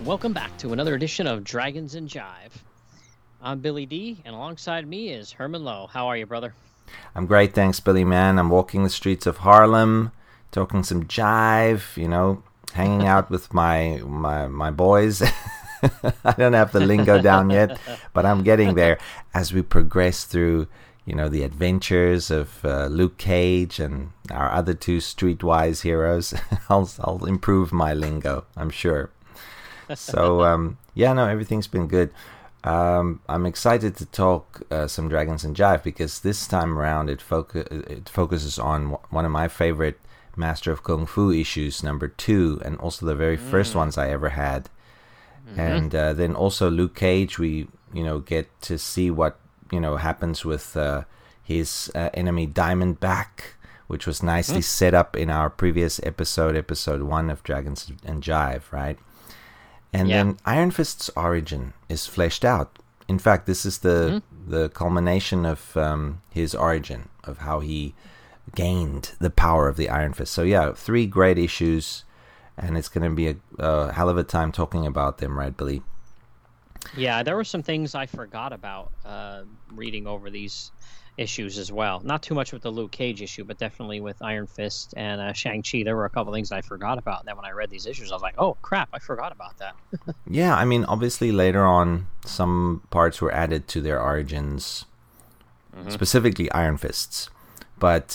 welcome back to another edition of Dragons and Jive. I'm Billy D, and alongside me is Herman Lowe. How are you, brother? I'm great, thanks, Billy, man. I'm walking the streets of Harlem, talking some jive, hanging out with my boys. I don't have the lingo down yet, but I'm getting there as we progress through, the adventures of Luke Cage and our other two streetwise heroes. I'll improve my lingo, I'm sure. So, everything's been good. I'm excited to talk some Dragons and Jive because this time around it focuses on one of my favorite Master of Kung Fu issues, number 2, and also the very first ones I ever had. Mm-hmm. And then also Luke Cage, we get to see what happens with his enemy Diamondback, which was nicely set up in our previous episode 1 of Dragons and Jive, right? And then Iron Fist's origin is fleshed out. In fact, this is the culmination of his origin, of how he gained the power of the Iron Fist. So 3 great issues, and it's going to be a hell of a time talking about them, right, Billy? Yeah, there were some things I forgot about reading over these issues as well. Not too much with the Luke Cage issue, but definitely with Iron Fist and Shang-Chi. There were a couple things I forgot about. And then when I read these issues, I was like, oh, crap, I forgot about that. Yeah, I mean, obviously later on, some parts were added to their origins, specifically Iron Fist's. But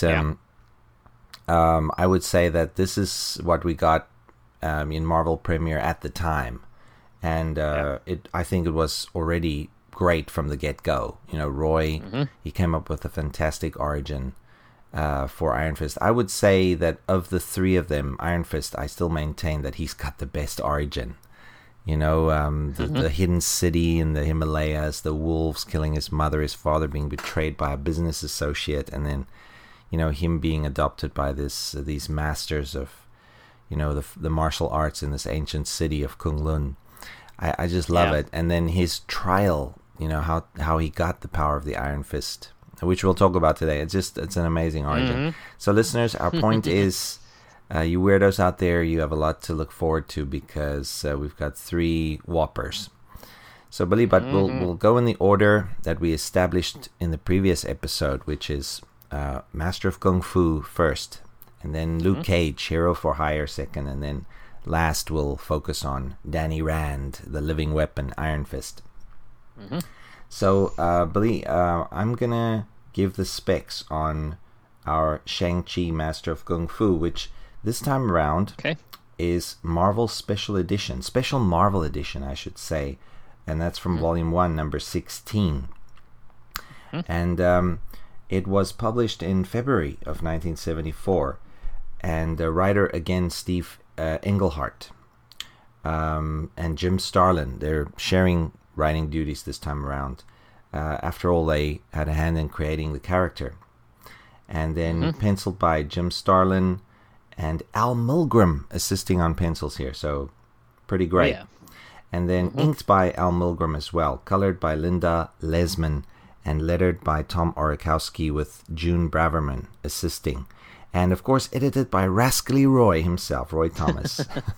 I would say that this is what we got in Marvel Premiere at the time. And I think it was already great from the get-go. Roy, he came up with a fantastic origin for Iron Fist. I would say that of the 3 of them, Iron Fist, I still maintain that he's got the best origin. The hidden city in the Himalayas, the wolves killing his mother, his father being betrayed by a business associate, and then, him being adopted by these masters of, the martial arts in this ancient city of Kunlun. I just love it. And then his trial, how he got the power of the Iron Fist, which we'll talk about today. It's an amazing origin. So listeners, our point is, you weirdos out there, you have a lot to look forward to because we've got 3 whoppers. So, Billy, but we'll go in the order that we established in the previous episode, which is Master of Kung Fu first, and then Luke Cage, Hero for Hire second, and then last we'll focus on Danny Rand, the living weapon, Iron Fist. So, Billy, I'm going to give the specs on our Shang-Chi Master of Kung Fu, which this time around is Marvel Special Marvel Edition, I should say. And that's from Volume 1, number 16. And it was published in February of 1974. And the writer, again, Steve Englehart and Jim Starlin. They're sharing writing duties this time around. After all, they had a hand in creating the character. And then penciled by Jim Starlin and Al Milgrom assisting on pencils here. So pretty great. Yeah. And then inked by Al Milgrom as well. Colored by Linda Lesman and lettered by Tom Orakowski with June Braverman assisting. And, of course, edited by Rascally Roy himself, Roy Thomas.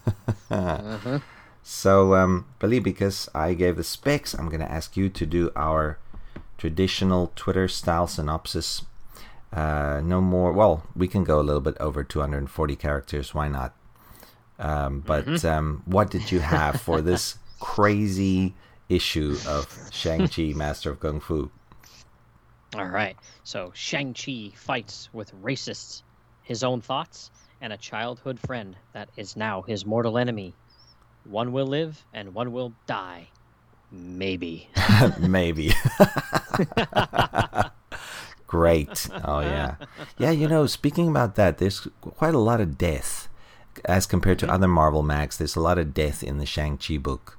So, Billy, because I gave the specs, I'm going to ask you to do our traditional Twitter-style synopsis. No more... Well, we can go a little bit over 240 characters. Why not? But what did you have for this crazy issue of Shang-Chi, Master of Kung Fu? All right. So, Shang-Chi fights with racists, his own thoughts, and a childhood friend that is now his mortal enemy. One will live and one will die. Maybe. Maybe. Great. Oh, yeah. Yeah, speaking about that, there's quite a lot of death. As compared to other Marvel Mags, there's a lot of death in the Shang-Chi book.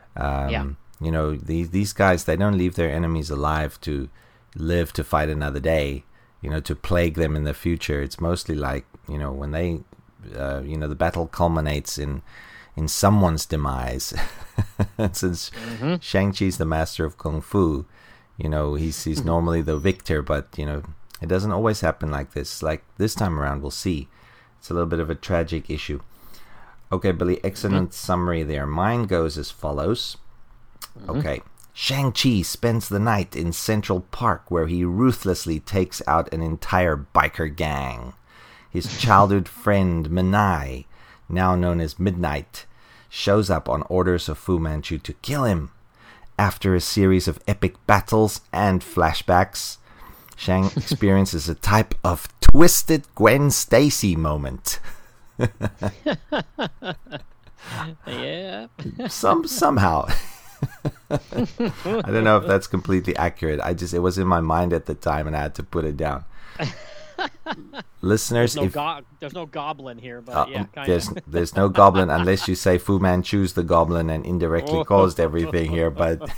These guys, they don't leave their enemies alive to live to fight another day. To plague them in the future. It's mostly like, when they, the battle culminates in someone's demise. Since Shang-Chi's the master of Kung Fu, he's normally the victor, but, it doesn't always happen like this. Like this time around, we'll see. It's a little bit of a tragic issue. Okay, Billy, excellent summary there. Mine goes as follows. Okay. Shang-Chi spends the night in Central Park where he ruthlessly takes out an entire biker gang. His childhood friend Minai, now known as Midnight, shows up on orders of Fu Manchu to kill him. After a series of epic battles and flashbacks, Shang experiences a type of twisted Gwen Stacy moment. Yeah. Somehow. I don't know if that's completely accurate. It was in my mind at the time and I had to put it down. Listeners, there's no goblin here, but yeah, kind of. There's no goblin unless you say Fu Manchu's the goblin and indirectly caused everything here, but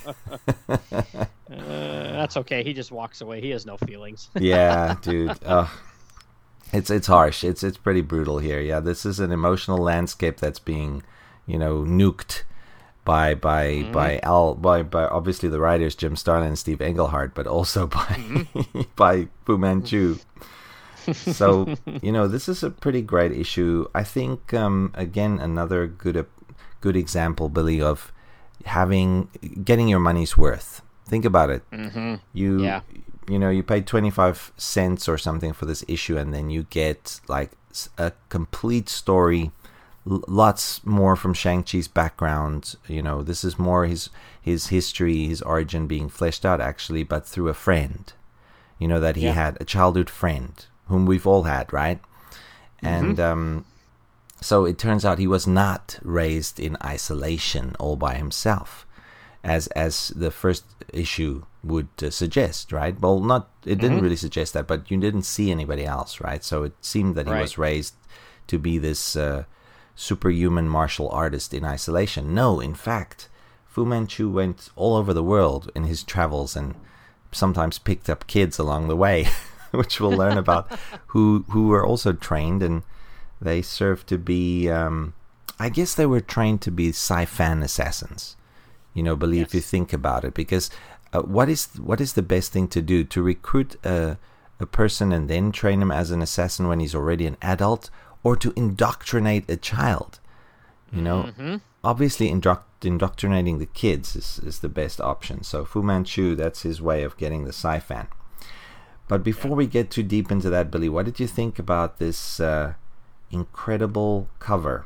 that's okay. He just walks away. He has no feelings. Yeah, dude. It's harsh. It's pretty brutal here. Yeah, this is an emotional landscape that's being, nuked by obviously the writers Jim Starlin and Steve Englehart, but also by Fu Manchu. So this is a pretty great issue. I think again another good example, Billy, of getting your money's worth. Think about it. You paid 25 cents or something for this issue, and then you get like a complete story. Lots more from Shang-Chi's background. This is more his history, his origin being fleshed out actually, but through a friend. That he had a childhood friend whom we've all had, right? And so it turns out he was not raised in isolation all by himself, as the first issue would suggest, right? Well, it didn't really suggest that, but you didn't see anybody else, right? So it seemed that he was raised to be this superhuman martial artist in isolation. No, in fact, Fu Manchu went all over the world in his travels and sometimes picked up kids along the way, which we'll learn about, who were also trained, and they served to be, I guess they were trained to be Sci-Fan assassins. Billy, if you think about it, because what is the best thing to do? To recruit a person and then train him as an assassin when he's already an adult, or to indoctrinate a child? Obviously indoctrinating the kids is the best option. So Fu Manchu, that's his way of getting the Sci-Fan. But before we get too deep into that, Billy, what did you think about this incredible cover?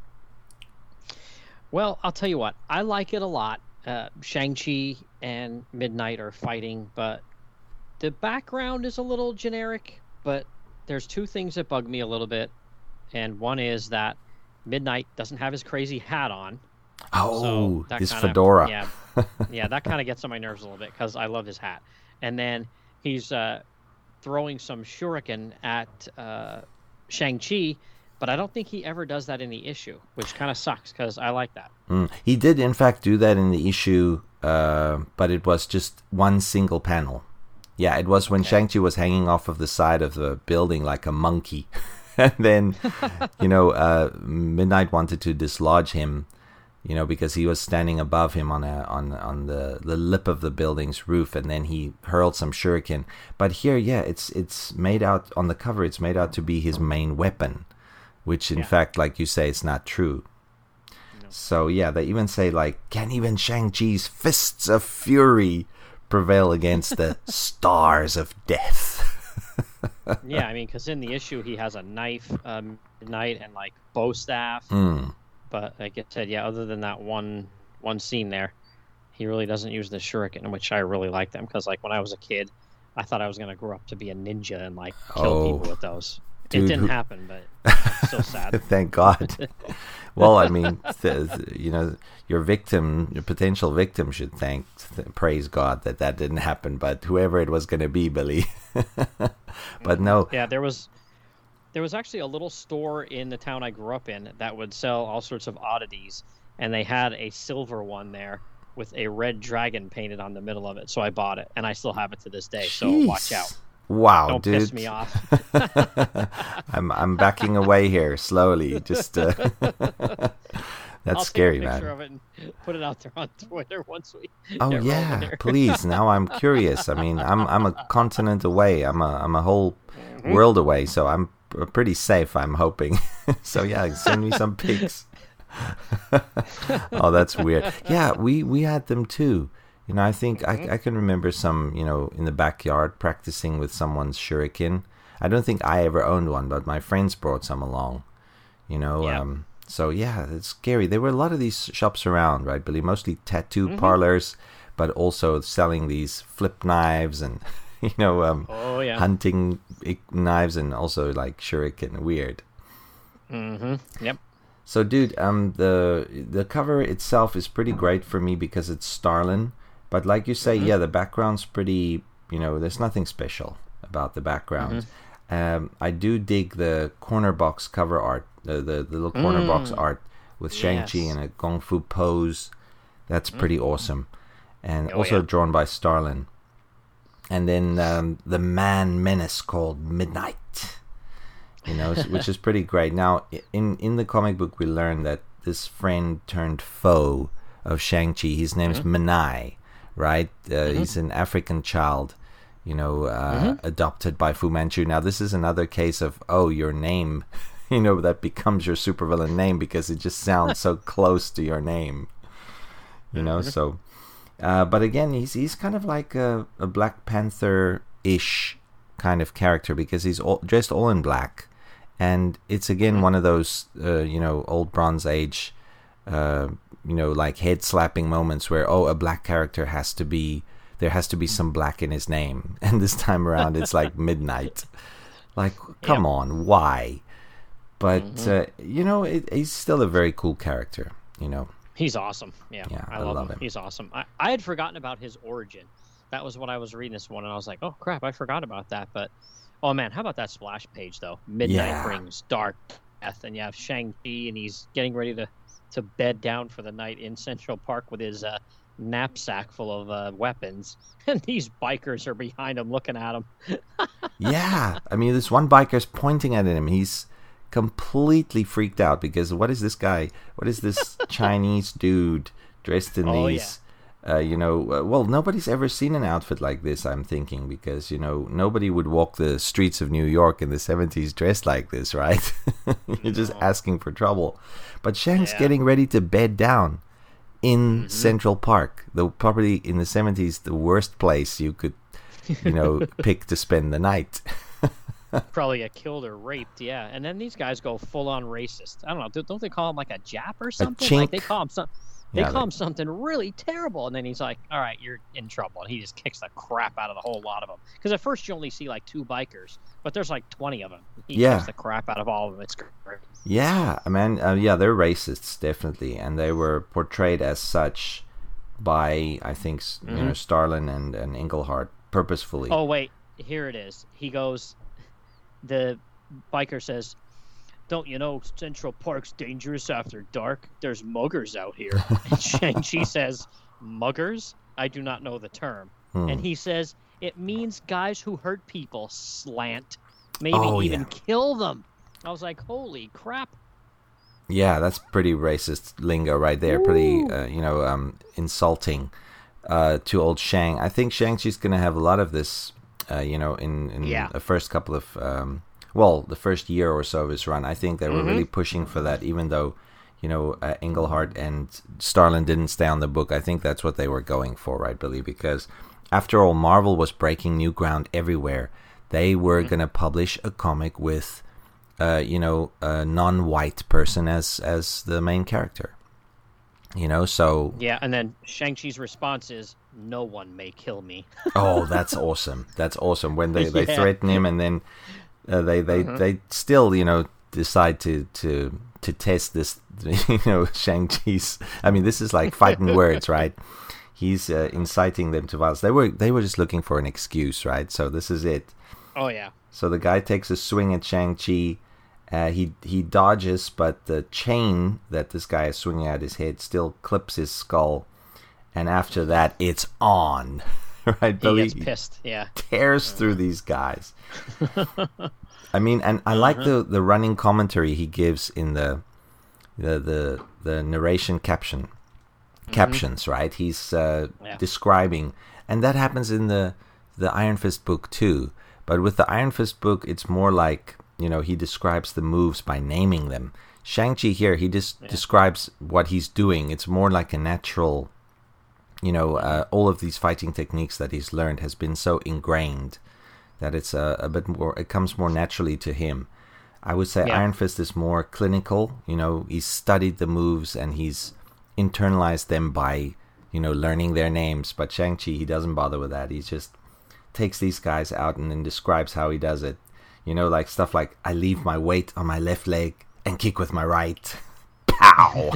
Well, I'll tell you what, I like it a lot. Shang-Chi and Midnight are fighting, but the background is a little generic, but there's two things that bug me a little bit. And one is that Midnight doesn't have his crazy hat on. Oh, so his fedora. Yeah, that kind of gets on my nerves a little bit because I love his hat. And then he's throwing some shuriken at Shang-Chi, but I don't think he ever does that in the issue, which kind of sucks because I like that. He did, in fact, do that in the issue, but it was just one single panel. Yeah, it was when Shang-Chi was hanging off of the side of the building like a monkey. And then, Midnight wanted to dislodge him, because he was standing above him on the lip of the building's roof, and then he hurled some shuriken. But here, it's made out on the cover. It's made out to be his main weapon, which in fact, like you say, it's not true. No. So they even say can even Shang-Chi's fists of fury prevail against the stars of death? Yeah, I mean, because in the issue he has a knife, Midnight, and bow staff. But like I said, other than that one scene there, he really doesn't use the shuriken, which I really like them because when I was a kid, I thought I was gonna grow up to be a ninja and kill people with those. Dude, it didn't happen, but it's so sad. Thank God. Well, I mean, your potential victim should praise God that didn't happen, but whoever it was going to be, Billy. But no. Yeah, there was actually a little store in the town I grew up in that would sell all sorts of oddities, and they had a silver one there with a red dragon painted on the middle of it, so I bought it, and I still have it to this day. Jeez. So watch out. Wow, don't dude. Piss me off. I'm backing away here slowly. Just that's scary, man. I'll take a picture of it and put it out there on Twitter once we. Oh yeah, please. Now I'm curious. I mean, I'm a continent away. I'm a whole world away. So I'm pretty safe, I'm hoping. So yeah, send me some pics. Oh, that's weird. Yeah, we had them too. You know, I think I can remember some, you know, in the backyard practicing with someone's shuriken. I don't think I ever owned one, but my friends brought some along. You know, Yeah. so yeah, it's scary. There were a lot of these shops around, right, Billy? Mostly tattoo parlors, but also selling these flip knives and, you know, Oh yeah. hunting knives and also like shuriken. Weird. Yep. So, dude, the cover itself is pretty great for me because it's Starlin. But like you say, yeah, the background's pretty. You know, there's nothing special about the background. I do dig the corner box cover art, the little corner box art with Shang-Chi Yes. in a kung fu pose. That's pretty awesome, and Oh, also yeah. drawn by Starlin. And then the man menace called Midnight. You know, which is pretty great. Now, in the comic book, we learn that this friend turned foe of Shang-Chi, his name's Manai, right? He's an African child, you know, adopted by Fu Manchu. Now, this is another case of, your name, you know, that becomes your supervillain name because it just sounds so close to your name, you know, so... but again, he's kind of like a Black Panther-ish kind of character because he's dressed all in black. And it's again one of those, you know, old Bronze Age, you know, like head slapping moments where, a black character there has to be some black in his name. And this time around, it's like Midnight. Like, come on, why? But, you know, he's still a very cool character, you know. He's awesome. Yeah, Yeah, I I love love him. him. He's awesome. I had forgotten about his origin. That was what I was reading this one, and I was like, oh crap, I forgot about that. But oh man, how about that splash page though? Midnight Yeah. brings dark death, and you have Shang-Chi, and he's getting ready to bed down for the night in Central Park with his knapsack full of weapons, and these bikers are behind him looking at him. Yeah, I mean, this one biker's pointing at him. He's completely freaked out because what is this guy? What is this Chinese dude dressed in these? You know, well, nobody's ever seen an outfit like this. I'm thinking because you know nobody would walk the streets of New York in the 70s dressed like this, right? You're just asking for trouble. But Shang's getting ready to bed down in Central Park, the probably in the 70s the worst place you could, you know, pick to spend the night. Probably get killed or raped, yeah. And then these guys go full on racist. I don't know. Don't they call him like a Jap or something? Like they chink. call him something. They Yeah, call him something really terrible, and then he's like, "All right, you're in trouble," and he just kicks the crap out of the whole lot of them. Because at first you only see like 2 bikers, but there's like 20 of them. He kicks the crap out of all of them. It's great. Yeah, I mean, yeah, they're racists definitely, and they were portrayed as such by I think you know Starlin and Englehart purposefully. Oh wait, here it is. He goes. The biker says, "Don't you know Central Park's dangerous after dark? There's muggers out here." And Shang-Chi says, "Muggers? I do not know the term." And he says, "It means guys who hurt people, slant. Maybe even kill them." I was like, holy crap. Yeah, that's pretty racist lingo right there. Ooh. Pretty, you know, insulting to old Shang. I think Shang-Chi's going to have a lot of this, you know, in the first couple of, the first year or so of his run. I think they were really pushing for that, even though, you know, Englehart and Starlin didn't stay on the book. I think that's what they were going for, right, Billy? Because after all, Marvel was breaking new ground everywhere. They were going to publish a comic with, you know, a non-white person as the main character. You know, so... Yeah, and then Shang-Chi's response is, "No one may kill me." Oh, that's awesome. That's awesome. When they threaten him and then they still, you know, decide to test this, you know, Shang-Chi's... I mean, this is like fighting words, right? He's inciting them to violence. They were just looking for an excuse, right? So this is it. Oh, yeah. So the guy takes a swing at Shang-Chi. He dodges, but the chain that this guy is swinging at his head still clips his skull. And after that, it's on. Right, Billy? He gets pissed, yeah. Tears through these guys. I mean, and I like the running commentary he gives in the narration captions, right? He's describing, and that happens in the Iron Fist book too. But with the Iron Fist book, it's more like he describes the moves by naming them. Shang-Chi here, he just describes what he's doing. It's more like a natural, all of these fighting techniques that he's learned has been so ingrained that it's a bit more, it comes more naturally to him. I would say Iron Fist is more clinical. He's studied the moves and he's internalized them by, learning their names. But Shang-Chi, he doesn't bother with that. He just takes these guys out and then describes how he does it. Like stuff like, I leave my weight on my left leg and kick with my right. Pow!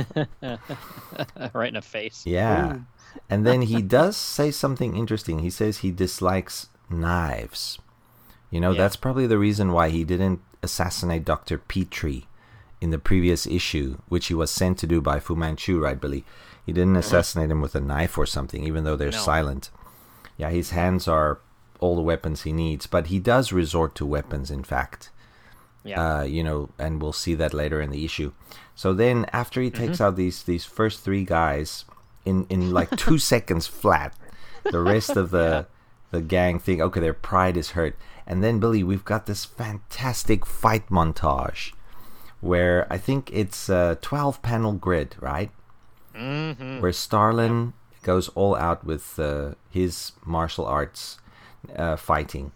Right in the face. Yeah. Ooh. And then he does say something interesting. He says he dislikes knives. That's probably the reason why he didn't assassinate Dr. Petrie in the previous issue, which he was sent to do by Fu Manchu, right, Billy? He didn't assassinate him with a knife or something, even though they're silent. Yeah, his hands are all the weapons he needs, but he does resort to weapons, in fact. Yeah. And we'll see that later in the issue. So then, after he takes out these first three guys in like 2 seconds flat, the rest of the gang think, okay, their pride is hurt. And then, Billy, we've got this fantastic fight montage where I think it's a 12-panel grid, right? Mm-hmm. Where Starlin goes all out with his martial arts fighting.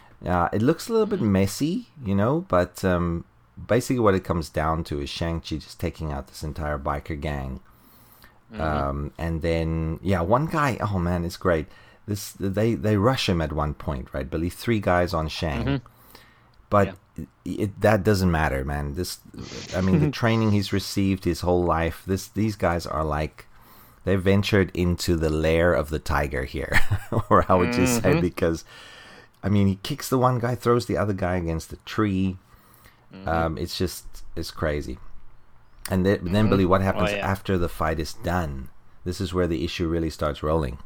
It looks a little bit messy, but basically what it comes down to is Shang-Chi just taking out this entire biker gang. Mm-hmm. And then, one guy, oh man, it's great. They rush him at one point, right, Billy? 3 guys on Shang. Mm-hmm. But that doesn't matter, man. The training he's received his whole life, these guys are like, they ventured into the lair of the tiger here. Or how would you say? Because, he kicks the one guy, throws the other guy against the tree. Mm-hmm. It's crazy. And then Billy, what happens after the fight is done? This is where the issue really starts rolling.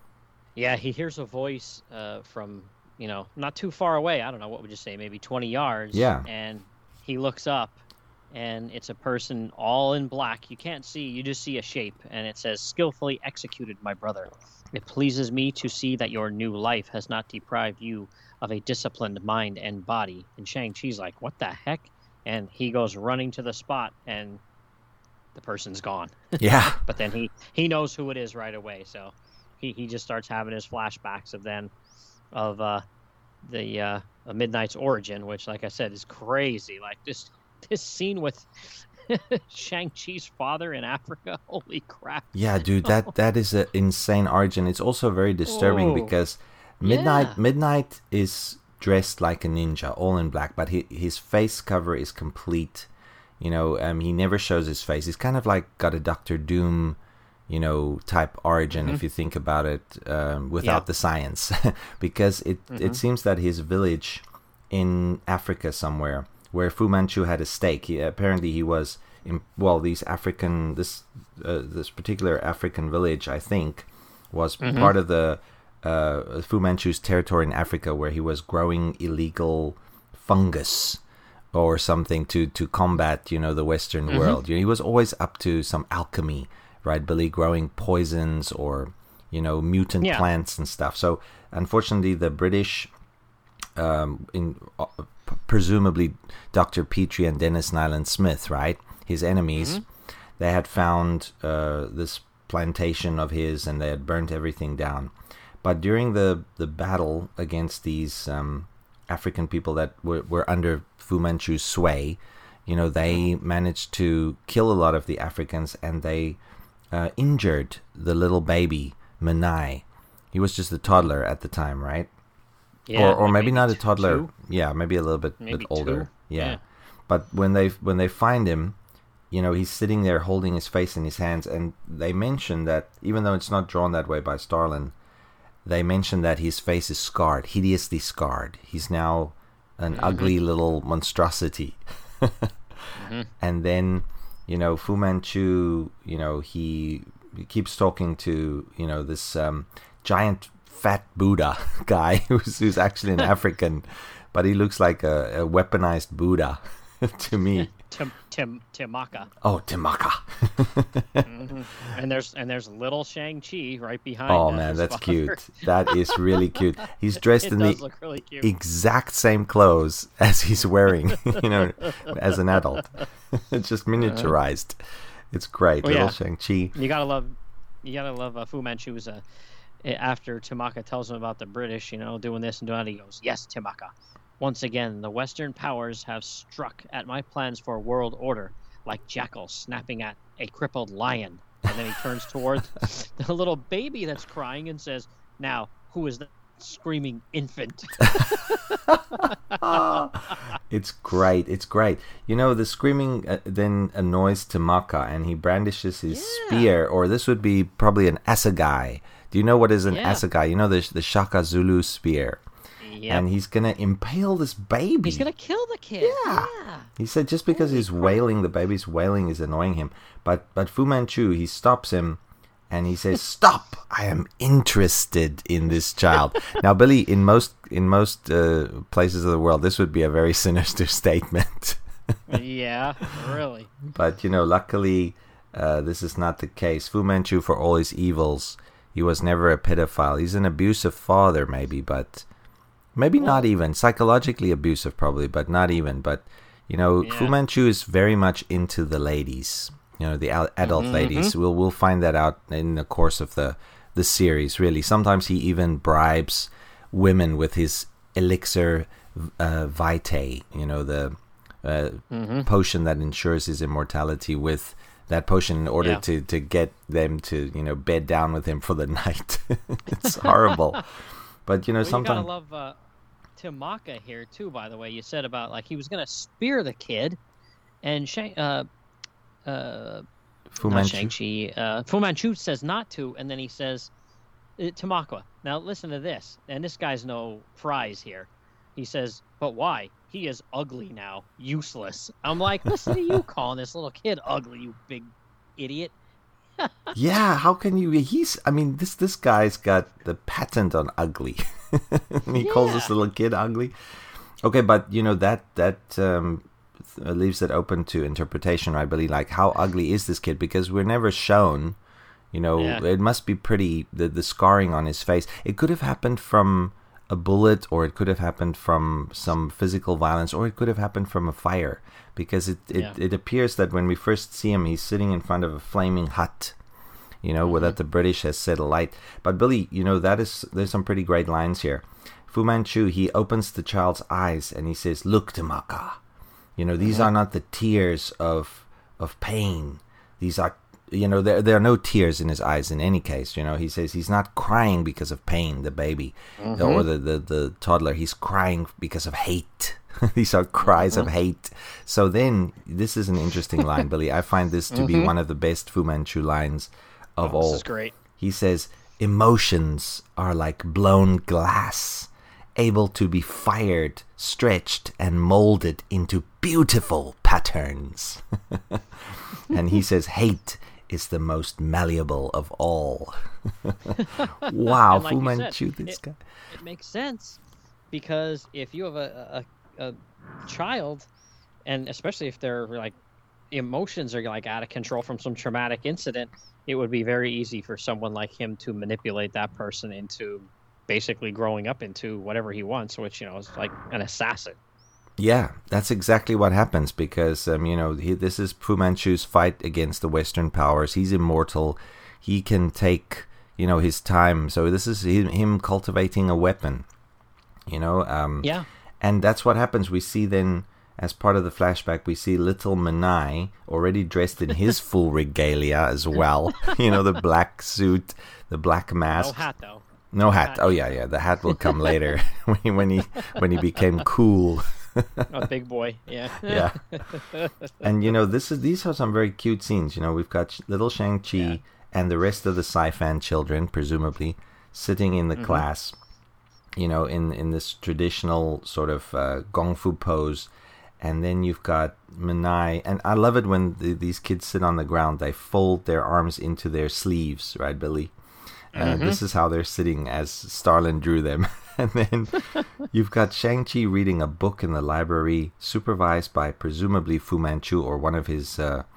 Yeah, he hears a voice from, not too far away. I don't know, what would you say, maybe 20 yards. Yeah. And he looks up, and it's a person all in black. You can't see, you just see a shape. And it says, "Skillfully executed, my brother. It pleases me to see that your new life has not deprived you of a disciplined mind and body." And Shang-Chi's like, what the heck? And he goes running to the spot, and the person's gone. Yeah. But then he knows who it is right away, so he just starts having his flashbacks of the Midnight's origin, which, like I said, is crazy. Like this scene with Shang-Chi's father in Africa. Holy crap! Yeah, dude, that is an insane origin. It's also very disturbing because Midnight is dressed like a ninja, all in black, but his face cover is complete. He never shows his face. He's kind of like got a Doctor Doom, type origin, if you think about it, without the science. Because it seems that his village in Africa somewhere, where Fu Manchu had a stake, apparently he was in, this particular African village, I think, was part of the Fu Manchu's territory in Africa, where he was growing illegal fungus or something to combat, the Western world. He was always up to some alchemy, right, Billy, growing poisons or, mutant plants and stuff. So, unfortunately, the British, presumably Dr. Petrie and Dennis Nyland Smith, right, his enemies, they had found this plantation of his, and they had burnt everything down. But during the battle against these African people that were under Fu Manchu's sway, they managed to kill a lot of the Africans, and they injured the little baby, Menai. He was just a toddler at the time, right? Yeah, or maybe not a toddler. 2? Yeah, maybe a little bit older. Yeah. But when they find him, he's sitting there holding his face in his hands, and they mention that, even though it's not drawn that way by Starlin, they mention that his face is scarred, hideously scarred. He's now an ugly little monstrosity. And then, Fu Manchu, he keeps talking to, this giant fat Buddha guy who's actually an African, but he looks like a weaponized Buddha to me. Timaka. Oh, Timaka. And there's little Shang-Chi right behind. Oh man, that's father. cute. That is really cute. He's dressed It in does the look really cute. exact same clothes as he's wearing, as an adult. It's just miniaturized. It's great. Well, Little yeah. Shang-Chi. You gotta love Fu Manchu's. After Timaka tells him about the British, doing this and doing that, he goes, "Yes, Timaka. Once again, the Western powers have struck at my plans for world order, like jackals snapping at a crippled lion." And then he turns towards the little baby that's crying and says, "Now, who is the screaming infant?" It's great. It's great. The screaming then annoys Tamaka, and he brandishes his spear, or this would be probably an assegai. Do you know what is an assegai? The Shaka Zulu spear. Yep. And he's going to impale this baby. He's going to kill the kid. Yeah. He said just because he's wailing, the baby's wailing is annoying him. But Fu Manchu, he stops him and he says, "Stop! I am interested in this child." Now, Billy, in most places of the world, this would be a very sinister statement. Yeah, really. But, luckily, this is not the case. Fu Manchu, for all his evils, he was never a pedophile. He's an abusive father, maybe, but... Maybe not even. Psychologically abusive, probably, but not even. But, Fu Manchu is very much into the ladies. The adult ladies. We'll find that out in the course of the series, really. Sometimes he even bribes women with his elixir vitae, the potion that ensures his immortality, with that potion in order to get them to, bed down with him for the night. It's horrible. But, sometimes... You gotta love Timaka here, too, by the way. You said about, he was going to spear the kid, and Fu Manchu says not to, and then he says, "Timaka, now listen to this." And this guy's no prize here. He says, "But why? He is ugly now. Useless." I'm like, listen to you calling this little kid ugly, you big idiot. Yeah, how can you? This guy's got the patent on ugly. And he calls this little kid ugly. Okay, but that leaves it open to interpretation, right, Billy? Like, how ugly is this kid? Because we're never shown. It must be pretty. The scarring on his face. It could have happened from a bullet, or it could have happened from some physical violence, or it could have happened from a fire. Because it appears that when we first see him, he's sitting in front of a flaming hut, where that the British has set alight. But Billy, there's some pretty great lines here. Fu Manchu, he opens the child's eyes and he says, "Look, Tamaka, these are not the tears of pain. These are, there are no tears in his eyes in any case. He says he's not crying because of pain, the baby, or the toddler. He's crying because of hate." These are cries of hate. So then, this is an interesting line, Billy. I find this to be one of the best Fu Manchu lines of all. This is great. He says, "Emotions are like blown glass, able to be fired, stretched, and molded into beautiful patterns." And he says, "Hate is the most malleable of all." Wow, like Fu Manchu, this guy. It makes sense, because if you have a child, and especially if their emotions are out of control from some traumatic incident, it would be very easy for someone like him to manipulate that person into basically growing up into whatever he wants, which is like an assassin. Yeah, that's exactly what happens, because this is Fu Manchu's fight against the Western powers. He's immortal. He can take his time. So this is him cultivating a weapon. Yeah. And that's what happens. We see then, as part of the flashback, we see little Menai already dressed in his full regalia as well. The black suit, the black mask. No hat, though. No hat. Oh, yeah. The hat will come later when he became cool. A big boy, yeah. Yeah. And, these are some very cute scenes. We've got little Shang-Chi and the rest of the Sci-Fan children, presumably, sitting in the class. In this traditional sort of Kung Fu pose. And then you've got Menai. And I love it when these kids sit on the ground. They fold their arms into their sleeves, right, Billy? This is how they're sitting as Starlin drew them. And then you've got Shang-Chi reading a book in the library, supervised by presumably Fu Manchu or one of his,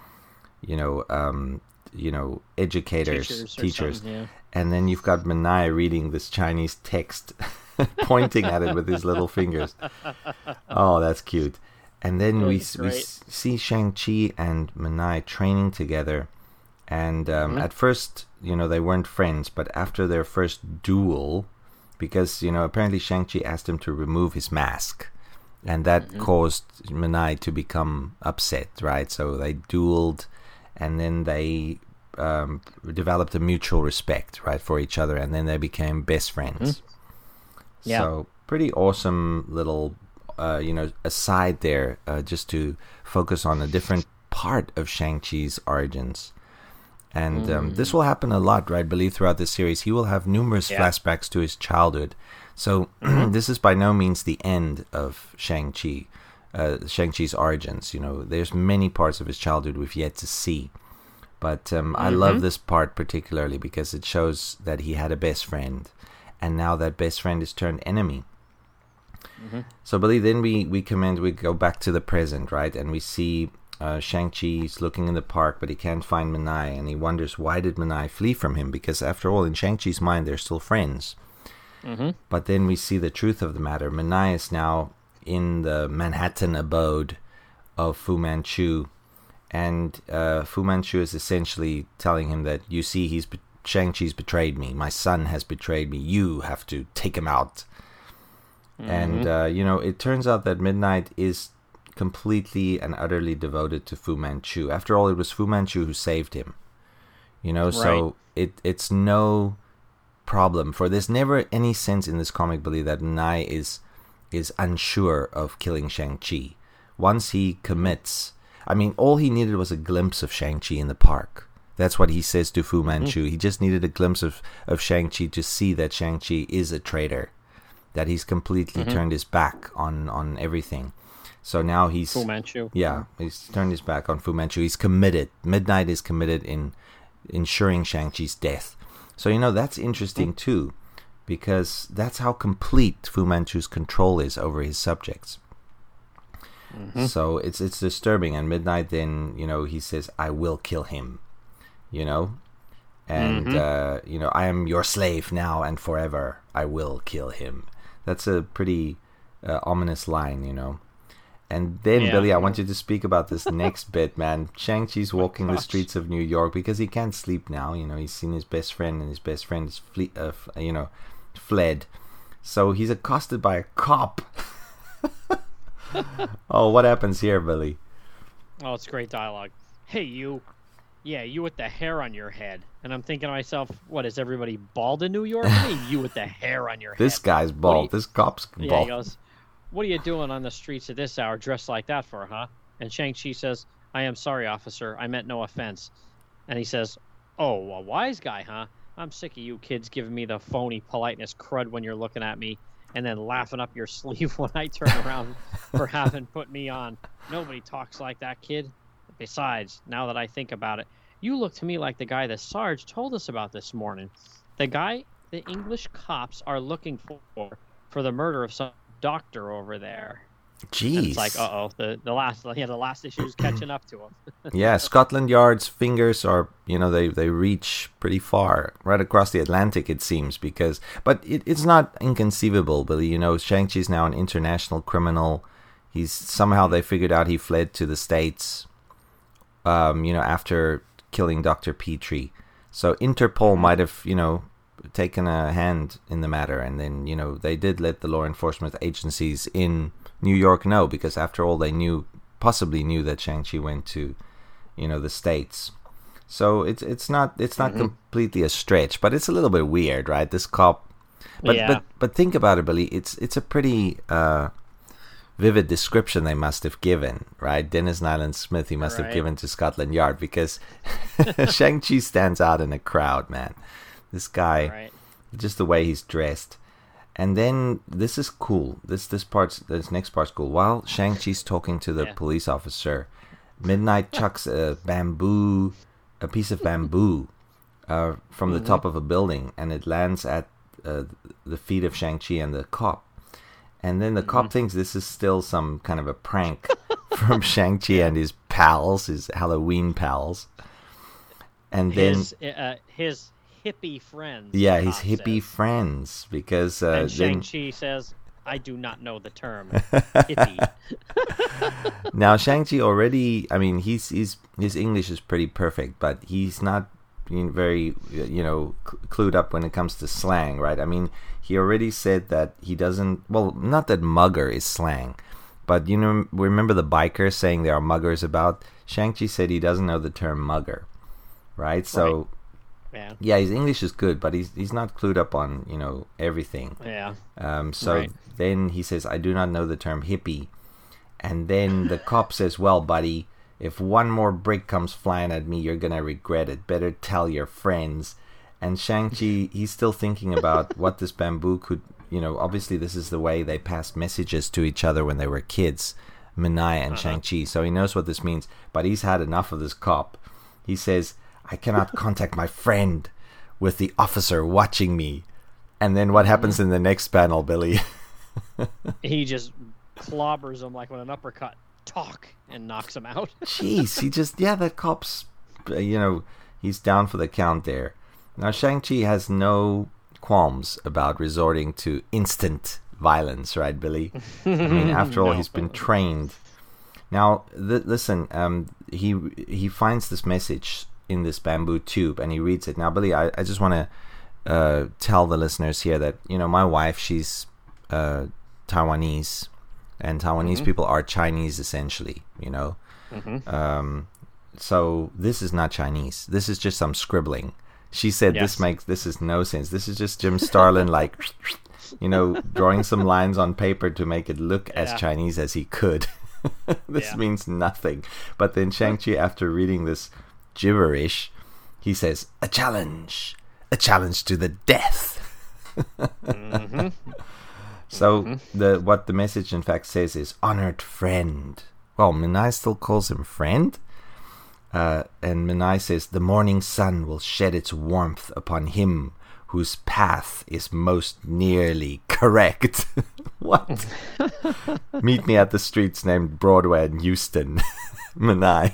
educators, teachers. Yeah. And then you've got Minai reading this Chinese text, pointing at it with his little fingers. Oh, that's cute. And then we see Shang-Chi and Minai training together. And at first, they weren't friends, but after their first duel, because, apparently Shang-Chi asked him to remove his mask, and that caused Minai to become upset, right? So they dueled, and then they developed a mutual respect, right, for each other, and then they became best friends. Yeah. So pretty awesome little, aside there, just to focus on a different part of Shang-Chi's origins. And this will happen a lot, right? I believe throughout this series, he will have numerous flashbacks to his childhood. So this is by no means the end of Shang-Chi, Shang-Chi's origins. There's many parts of his childhood we've yet to see. But I love this part particularly because it shows that he had a best friend. And now that best friend is turned enemy. So I believe then we go back to the present, right? And we see Shang-Chi's looking in the park, but he can't find Minai, and he wonders why did Minai flee from him, because after all, in Shang-Chi's mind, they're still friends. But then we see the truth of the matter. Minai is now in the Manhattan abode of Fu Manchu, and Fu Manchu is essentially telling him that, you see, Shang-Chi's betrayed me. My son has betrayed me. You have to take him out. And, it turns out that Midnight is completely and utterly devoted to Fu Manchu. After all, it was Fu Manchu who saved him. So it's no problem. For there's never any sense in this comic, believe that Nai is unsure of killing Shang-Chi. Once he commits, all he needed was a glimpse of Shang-Chi in the park. That's what he says to Fu Manchu. He just needed a glimpse of Shang-Chi to see that Shang-Chi is a traitor, that he's completely turned his back on everything. So now he's Fu Manchu. Yeah, he's turned his back on Fu Manchu. He's committed. Midnight is committed in ensuring Shang-Chi's death. So that's interesting too, because that's how complete Fu Manchu's control is over his subjects. So it's disturbing. And Midnight then he says, "I will kill him," and I am your slave now and forever. I will kill him. That's a pretty ominous line, And then, Billy, I want you to speak about this next bit, man. Shang-Chi's walking the streets of New York because he can't sleep now. He's seen his best friend, and his best friend is fled. So he's accosted by a cop. Oh, what happens here, Billy? Oh, it's great dialogue. Hey, you. Yeah, you with the hair on your head. And I'm thinking to myself, what, is everybody bald in New York? Hey, you with the hair on your head. This guy's bald. This cop's bald. Yeah, he goes, "What are you doing on the streets at this hour dressed like that for, huh?" And Shang-Chi says, "I am sorry, officer. I meant no offense." And he says, "Oh, a wise guy, huh? I'm sick of you kids giving me the phony politeness crud when you're looking at me and then laughing up your sleeve when I turn around for having put me on. Nobody talks like that, kid. Besides, now that I think about it, you look to me like the guy that Sarge told us about this morning. The guy the English cops are looking for the murder of some doctor over there." Jeez. And it's like, the last issue is catching up to him. Yeah, Scotland Yard's fingers are, they reach pretty far, right across the Atlantic, it seems, but it's not inconceivable, Billy. Shang-Chi's now an international criminal. Somehow they figured out he fled to the States, after killing Dr. Petrie. So Interpol might have, taken a hand in the matter, and then, they did let the law enforcement agencies in New York know, because after all, they possibly knew that Shang-Chi went to, the States. So it's not completely a stretch, but it's a little bit weird, right? This cop, but think about it, Billy. It's a pretty vivid description they must have given, right? Dennis Nyland Smith, he must have given to Scotland Yard, because Shang-Chi stands out in a crowd, man. This guy, just the way he's dressed. And then this is cool. This next part's cool. While Shang-Chi's talking to the police officer, Midnight chucks a piece of bamboo from the top of a building, and it lands at the feet of Shang-Chi and the cop. And then the cop thinks this is still some kind of a prank from Shang-Chi and his pals, his Halloween pals. And his hippie friends. Yeah, his hippie friends, because and Shang-Chi says, "I do not know the term hippie." Now Shang-Chi already, I mean, his English is pretty perfect, but he's not very, clued up when it comes to slang, right? I mean, he already said that he doesn't, well, not that mugger is slang, but remember the bikers saying there are muggers about? Shang-Chi said he doesn't know the term mugger, right? So, yeah, his English is good, but he's not clued up on, everything. Yeah. Then he says, I do not know the term hippie. And then the cop says, well, buddy, if one more brick comes flying at me, you're going to regret it. Better tell your friends. And Shang-Chi, he's still thinking about what this bamboo could, obviously this is the way they passed messages to each other when they were kids, Minai and Shang-Chi. So he knows what this means, but he's had enough of this cop. He says, I cannot contact my friend with the officer watching me. And then what happens in the next panel, Billy? He just clobbers him like with an uppercut. Talk, and knocks him out. Jeez, that cop's, he's down for the count there. Now, Shang-Chi has no qualms about resorting to instant violence, right, Billy? I mean, after all, he's been trained. Now, listen, he finds this message in this bamboo tube, and he reads it. Now, Billy, I just want to tell the listeners here that, my wife, she's Taiwanese, and Taiwanese people are Chinese, essentially, so this is not Chinese. This is just some scribbling. She said this is no sense. This is just Jim Starlin, like, drawing some lines on paper to make it look as Chinese as he could. This means nothing. But then Shang-Chi, after reading this gibberish, he says, a challenge to the death. So what the message in fact says is honored friend. Well, Minai still calls him friend. And Minai says, the morning sun will shed its warmth upon him whose path is most nearly correct. What? Meet me at the streets named Broadway and Houston. Minai.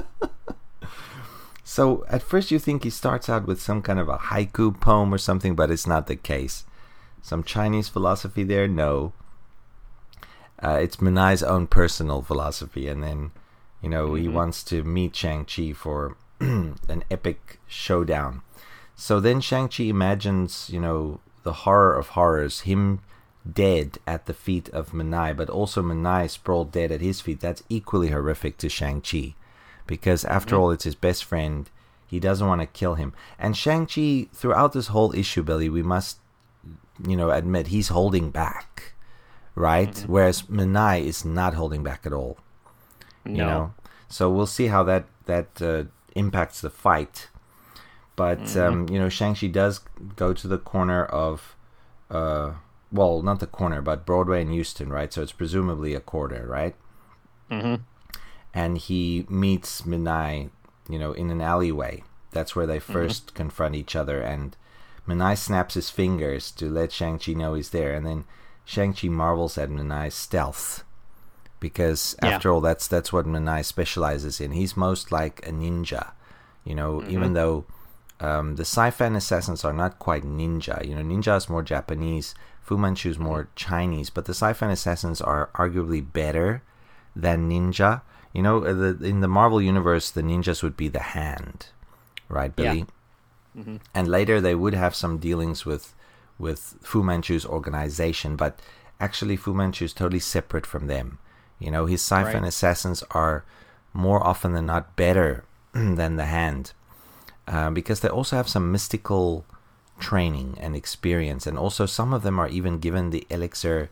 So at first you think he starts out with some kind of a haiku poem or something, but it's not the case. Some Chinese philosophy there? No. It's Minai's own personal philosophy, and then, he wants to meet Shang-Chi for an epic showdown. So then Shang-Chi imagines, the horror of horrors, him dead at the feet of Minai, but also Minai sprawled dead at his feet. That's equally horrific to Shang-Chi, because after all, it's his best friend. He doesn't want to kill him. And Shang-Chi, throughout this whole issue, Billy, we must admit he's holding back, right? Whereas Minai is not holding back at all. No. So we'll see how that impacts the fight. But Shang-Chi does go to the corner of, well, not the corner, but Broadway and Houston, right? So it's presumably a corner, right? And he meets Minai, in an alleyway. That's where they first confront each other, and Minai snaps his fingers to let Shang-Chi know he's there, and then Shang-Chi marvels at Minai's stealth, because after all, that's what Minai specializes in. He's most like a ninja, even though the Sci-Fan assassins are not quite ninja. Ninja is more Japanese, Fu Manchu is more Chinese, but the Sci-Fan assassins are arguably better than ninja. In the Marvel universe, the ninjas would be the hand, right, Billy? Yeah. And later they would have some dealings with Fu Manchu's organization, but actually Fu Manchu is totally separate from them. His Sci-Fan assassins are more often than not better than the hand, because they also have some mystical training and experience, and also some of them are even given the elixir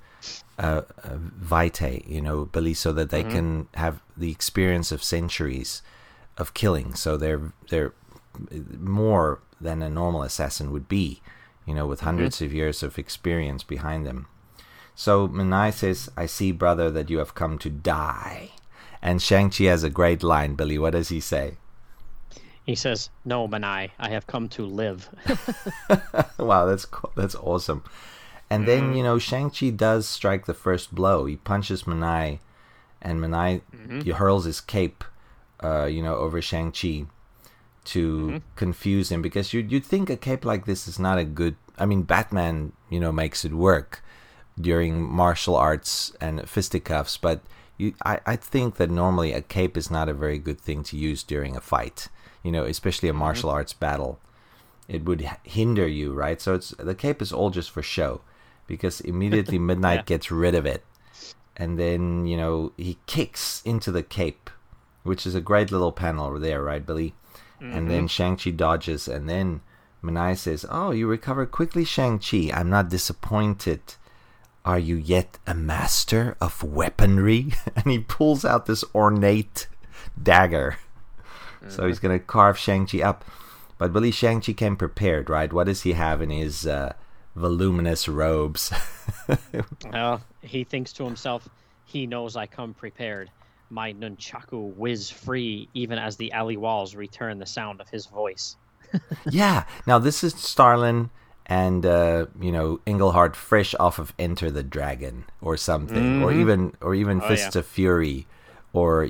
vitae, Billy, so that they can have the experience of centuries of killing. So they're more than a normal assassin would be, with hundreds of years of experience behind them. So Minai says, I see, brother, that you have come to die. And Shang-Chi has a great line, Billy. What does he say? He says, "No, Manai, I have come to live." Wow, that's awesome. And then, Shang-Chi does strike the first blow. He punches Manai, and Manai he hurls his cape, over Shang-Chi to confuse him. Because you'd think a cape like this is not a good... I mean, Batman, makes it work during martial arts and fisticuffs, but I think that normally a cape is not a very good thing to use during a fight, especially a martial arts battle. It would hinder you, right? So the cape is all just for show, because immediately Midnight gets rid of it. And then, he kicks into the cape, which is a great little panel over there, right, Billy? And then Shang-Chi dodges, and then Manai says, "Oh, you recover quickly, Shang-Chi. I'm not disappointed. Are you yet a master of weaponry?" And he pulls out this ornate dagger. So he's going to carve Shang-Chi up. But Billy, Shang-Chi came prepared, right? What does he have in his voluminous robes? Well, he thinks to himself, he knows I come prepared. My nunchaku whiz free, even as the alley walls return the sound of his voice. Yeah. Now, this is Starlin and Englehart fresh off of Enter the Dragon or something, or even Fists of Fury, or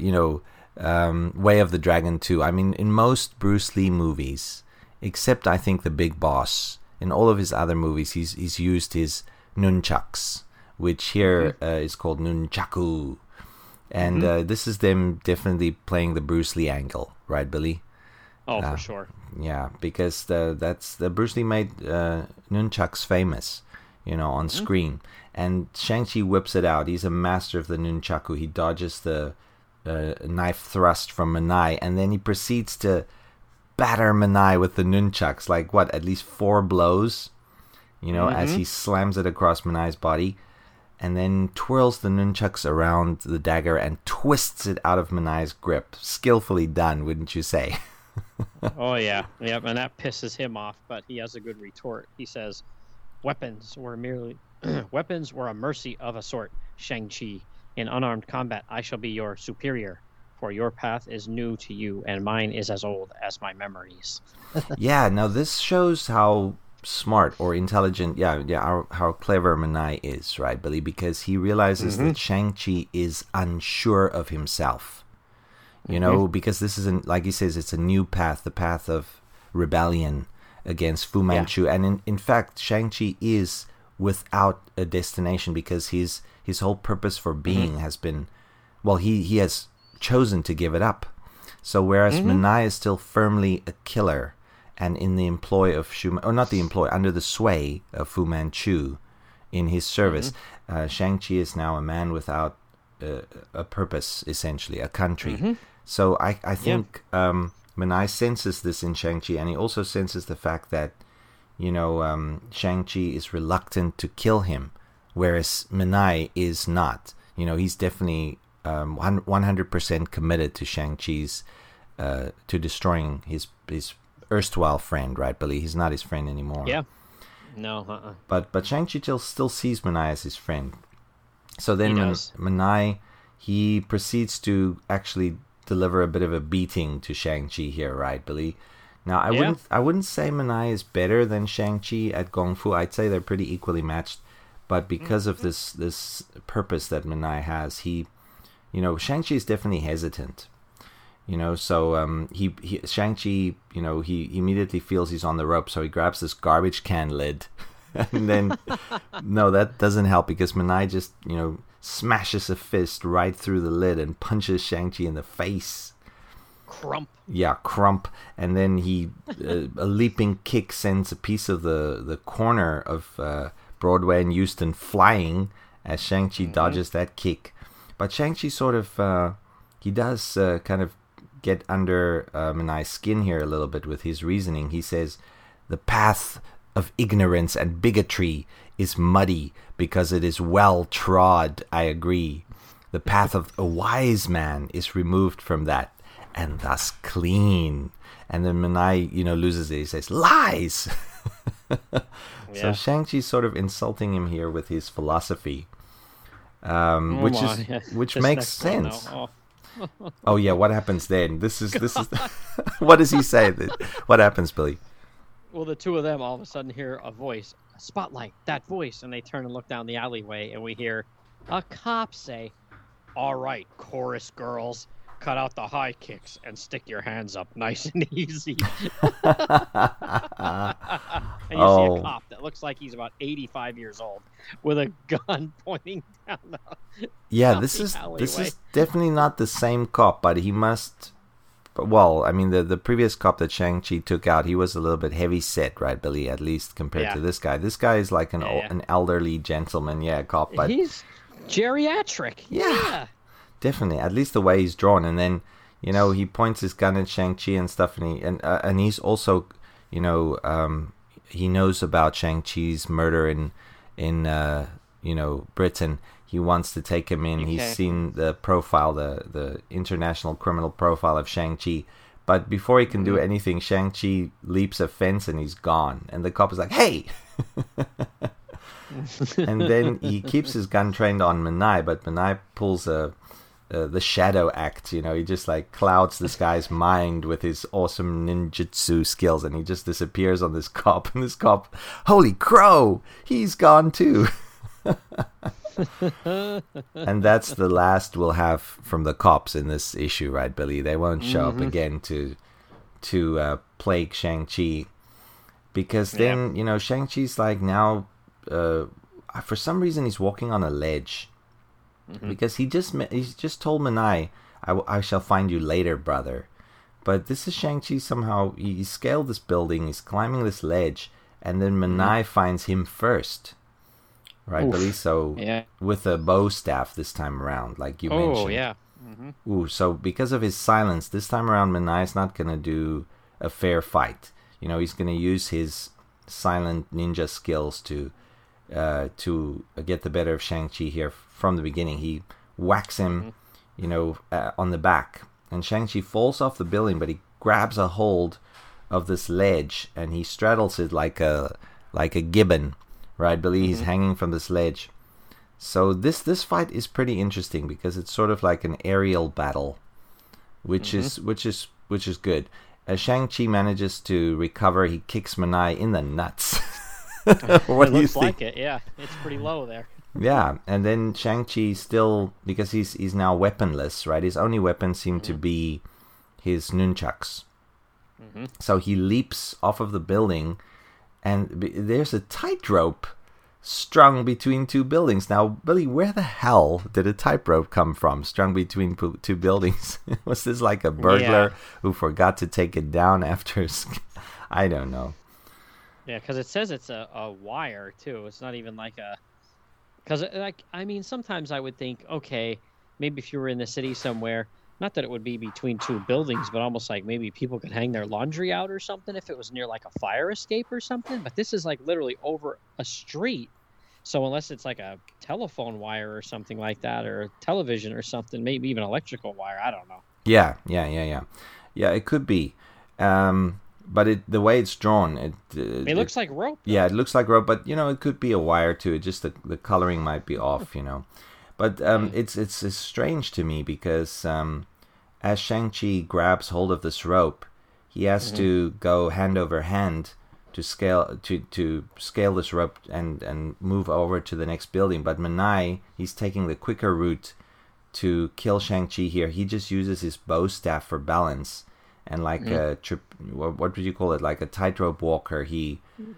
Way of the Dragon 2. I mean, in most Bruce Lee movies, except I think The Big Boss, in all of his other movies, he's used his nunchucks, which here is called nunchaku, and this is them definitely playing the Bruce Lee angle, right, Billy? Oh, for sure. Yeah, because that's the Bruce Lee made nunchucks famous, on screen. And Shang-Chi whips it out. He's a master of the nunchaku. He dodges the knife thrust from Manai, and then he proceeds to batter Manai with the nunchucks, like at least 4 blows, as he slams it across Manai's body, and then twirls the nunchucks around the dagger and twists it out of Manai's grip. Skillfully done, wouldn't you say? Oh, yeah. Yep, and that pisses him off, but he has a good retort. He says, weapons were a mercy of a sort, Shang-Chi. In unarmed combat, I shall be your superior, for your path is new to you, and mine is as old as my memories. Yeah, now this shows how smart or intelligent, how clever Manai is, right, Billy? Because he realizes that Shang-Chi is unsure of himself. Because this isn't, like he says, it's a new path, the path of rebellion against Fu Manchu. Yeah. And in fact, Shang-Chi is without a destination, because his whole purpose for being has been, he has chosen to give it up. So whereas Manai is still firmly a killer and in the employ of under the sway of Fu Manchu in his service, Shang-Chi is now a man without a purpose, essentially, a country. So I think Manai senses this in Shang-Chi, and he also senses the fact that, Shang-Chi is reluctant to kill him, whereas Manai is not. He's definitely 100% committed to Shang-Chi's, to destroying his erstwhile friend, right, Billy? He's not his friend anymore. Yeah. No, But Shang-Chi still sees Manai as his friend. So then Manai, he proceeds to actually deliver a bit of a beating to Shang-Chi here, right, Billy? Now, I wouldn't say Manai is better than Shang-Chi at Kung Fu. I'd say they're pretty equally matched. But because of this purpose that Manai has, he, Shang-Chi is definitely hesitant. So Shang-Chi, he immediately feels he's on the rope, so he grabs this garbage can lid. And then, no, that doesn't help, because Manai just, smashes a fist right through the lid and punches Shang-Chi in the face. Crump. Yeah, crump. And then a leaping kick sends a piece of the corner of Broadway and Euston flying as Shang-Chi dodges that kick. But Shang-Chi sort of, he does kind of get under Manai's skin here a little bit with his reasoning. He says, the path of ignorance and bigotry is muddy because it is well trod, I agree. The path of a wise man is removed from that, and thus clean. And then Manai, loses it. He says, lies! So Shang-Chi's sort of insulting him here with his philosophy, which makes sense. Oh yeah, what happens then? This is what does he say? What happens, Billy? Well, the two of them all of a sudden hear a voice, a spotlight, that voice, and they turn and look down the alleyway, and we hear a cop say, "All right, chorus girls, cut out the high kicks and stick your hands up nice and easy." And you see a cop that looks like he's about 85 years old with a gun pointing down the this is alleyway. definitely not the same cop, but he must. Well, I mean, the previous cop that Shang-Chi took out, he was a little bit heavy set, right, Billy? At least compared to this guy. This guy is like an elderly gentleman, cop. But he's geriatric. Yeah. Definitely. At least the way he's drawn. And then, he points his gun at Shang-Chi and stuff, and he's also, he knows about Shang-Chi's murder in Britain. He wants to take him in. Okay. He's seen the profile, the international criminal profile of Shang-Chi. But before he can do anything, Shang-Chi leaps a fence and he's gone. And the cop is like, "Hey!" And then he keeps his gun trained on Minai, but Minai pulls the shadow act. He just like clouds this guy's mind with his awesome ninjutsu skills, and he just disappears on this cop. And this cop, holy crow, he's gone too. And that's the last we'll have from the cops in this issue, right, Billy? They won't show up again to plague Shang-Chi, because then Shang-Chi's like now for some reason he's walking on a ledge, because he's just told Minai, I shall find you later, brother. But this is Shang-Chi. Somehow he scaled this building, he's climbing this ledge, and then Minai finds him first. Right, Billy? So, with a bow staff this time around, like you mentioned. Oh, yeah. Ooh, so because of his silence, this time around, Minai's not going to do a fair fight. He's going to use his silent ninja skills to get the better of Shang-Chi here from the beginning. He whacks him, on the back. And Shang-Chi falls off the building, but he grabs a hold of this ledge, and he straddles it like a gibbon. Right, Billy? He's hanging from this ledge. So this fight is pretty interesting, because it's sort of like an aerial battle, which is good. As Shang-Chi manages to recover, he kicks Minai in the nuts. What do you think? Like it, yeah. It's pretty low there. Yeah, and then Shang-Chi still, because he's now weaponless, right? His only weapon seemed to be his nunchucks. So he leaps off of the building, and there's a tightrope strung between two buildings. Now, Billy, where the hell did a tightrope come from, strung between two buildings? Was this like a burglar who forgot to take it down after? I don't know. Yeah, because it says it's a wire, too. It's not even like a... Because, sometimes I would think, okay, maybe if you were in the city somewhere, not that it would be between two buildings, but almost like maybe people could hang their laundry out or something if it was near like a fire escape or something. But this is like literally over a street. So unless it's like a telephone wire or something like that, or a television or something, maybe even electrical wire, I don't know. Yeah, it could be. But the way it's drawn, it looks like rope. Though. Yeah, it looks like rope, but it could be a wire too. Just the coloring might be off, But it's strange to me, because as Shang-Chi grabs hold of this rope, he has to go hand over hand to scale this rope and move over to the next building. But Minai, he's taking the quicker route to kill Shang-Chi here. He just uses his bow staff for balance, and like what would you call it? Like a tightrope walker. He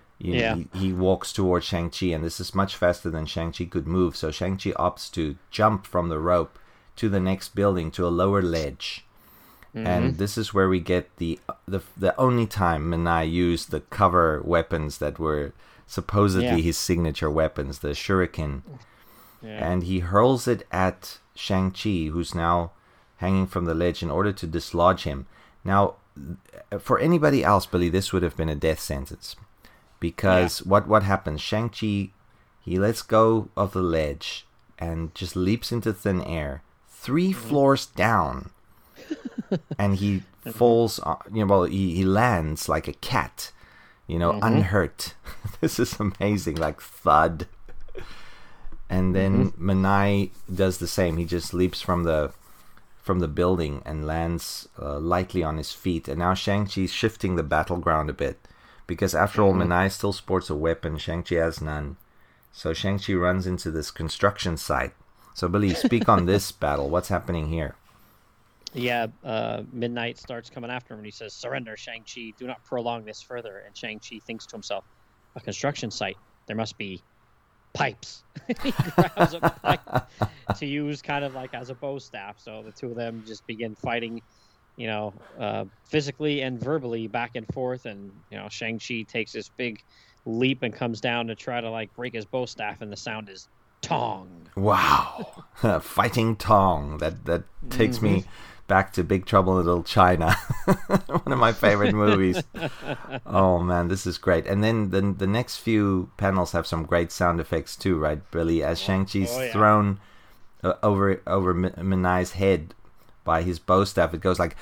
walks towards Shang-Chi, and this is much faster than Shang-Chi could move. So Shang-Chi opts to jump from the rope to the next building, to a lower ledge. And this is where we get the only time Minai used the cover weapons that were supposedly his signature weapons, the shuriken. Yeah. And he hurls it at Shang-Chi, who's now hanging from the ledge, in order to dislodge him. Now, for anybody else, Billy, this would have been a death sentence. Because what happens? Shang-Chi, he lets go of the ledge and just leaps into thin air, 3 floors down. And he falls, he lands like a cat, unhurt. This is amazing, like thud. And then Minai does the same. He just leaps from the from the building and lands lightly on his feet. And now Shang-Chi's shifting the battleground a bit. Because after all, Minai still sports a weapon. Shang-Chi has none. So Shang-Chi runs into this construction site. So Billy, speak on this battle. What's happening here? Yeah, Midnight starts coming after him, and he says, "Surrender, Shang-Chi. Do not prolong this further." And Shang-Chi thinks to himself, "A construction site. There must be pipes." He grabs a pipe to use kind of like as a bow staff. So the two of them just begin fighting, physically and verbally back and forth. And, Shang-Chi takes this big leap and comes down to try to like break his bow staff, and the sound is Tong. Wow. Fighting Tong. That takes me back to Big Trouble in Little China. One of my favorite movies. Oh man, this is great. And then the next few panels have some great sound effects too, right, Billy? As Shang-Chi's thrown over Minai's head by his bow staff, it goes like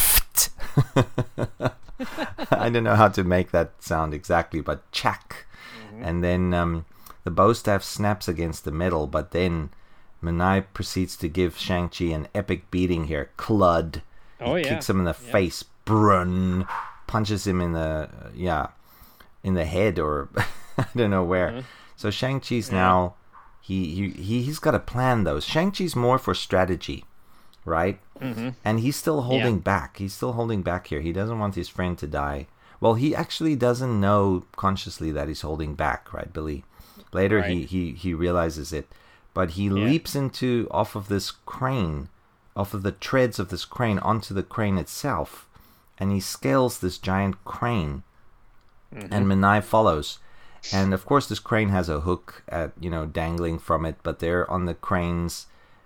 I don't know how to make that sound exactly, but chak. And then the bow staff snaps against the metal, but then Minai proceeds to give Shang-Chi an epic beating here. Clud. He kicks him in the face. Brun. Punches him in the head, or I don't know where. So Shang-Chi's now, he's got a plan though. Shang-Chi's more for strategy, right? And he's still holding back. He's still holding back here. He doesn't want his friend to die. Well, he actually doesn't know consciously that he's holding back, right, Billy? Later he realizes it. But he leaps off of this crane, off of the treads of this crane onto the crane itself, and he scales this giant crane, and Minai follows. And of course this crane has a hook dangling from it, but they're on the crane's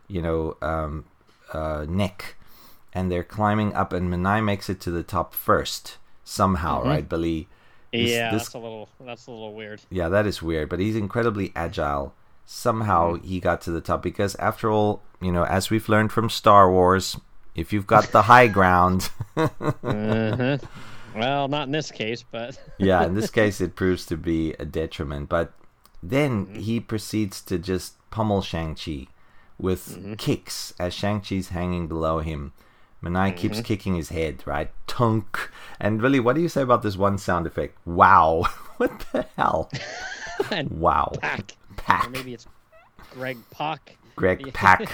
neck, and they're climbing up, and Minai makes it to the top first somehow, right, Billy? That's a little weird. Yeah, that is weird, but he's incredibly agile. Somehow he got to the top, because after all, as we've learned from Star Wars, if you've got the high ground... Well, not in this case, but... Yeah, in this case it proves to be a detriment. But then he proceeds to just pummel Shang-Chi with kicks as Shang-Chi's hanging below him. Minai keeps kicking his head, right? Tunk. And really, what do you say about this one sound effect? Wow. What the hell? Wow. Pack. Or maybe it's Greg Pak. Greg Pak.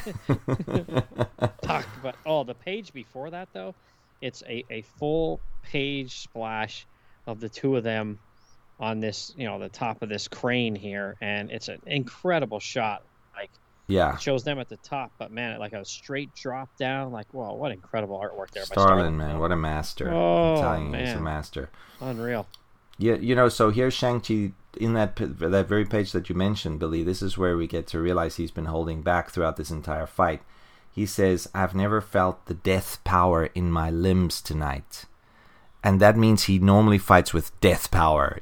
Pak. But the page before that though, it's a full page splash of the two of them on this, the top of this crane here, and it's an incredible shot. Like, it shows them at the top, but man, like a straight drop down. Like, whoa, what incredible artwork there by Starlin, man, what a master! Oh, I'm telling you, man. he's a master. Unreal. Yeah, so here's Shang-Chi in that very page that you mentioned, Billy. This is where we get to realize he's been holding back throughout this entire fight. He says, "I've never felt the death power in my limbs tonight." And that means he normally fights with death power,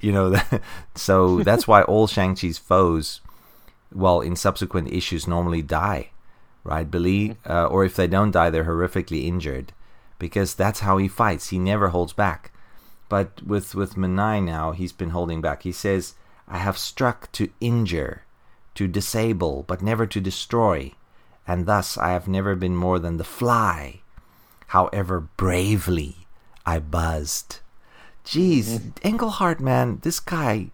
So that's why all Shang-Chi's foes, well, in subsequent issues normally die, right, Billy? Or if they don't die, they're horrifically injured, because that's how he fights. He never holds back. But with Minai now, he's been holding back. He says, "I have struck to injure, to disable, but never to destroy. And thus I have never been more than the fly. However bravely I buzzed." Jeez, Englehart, man, this guy,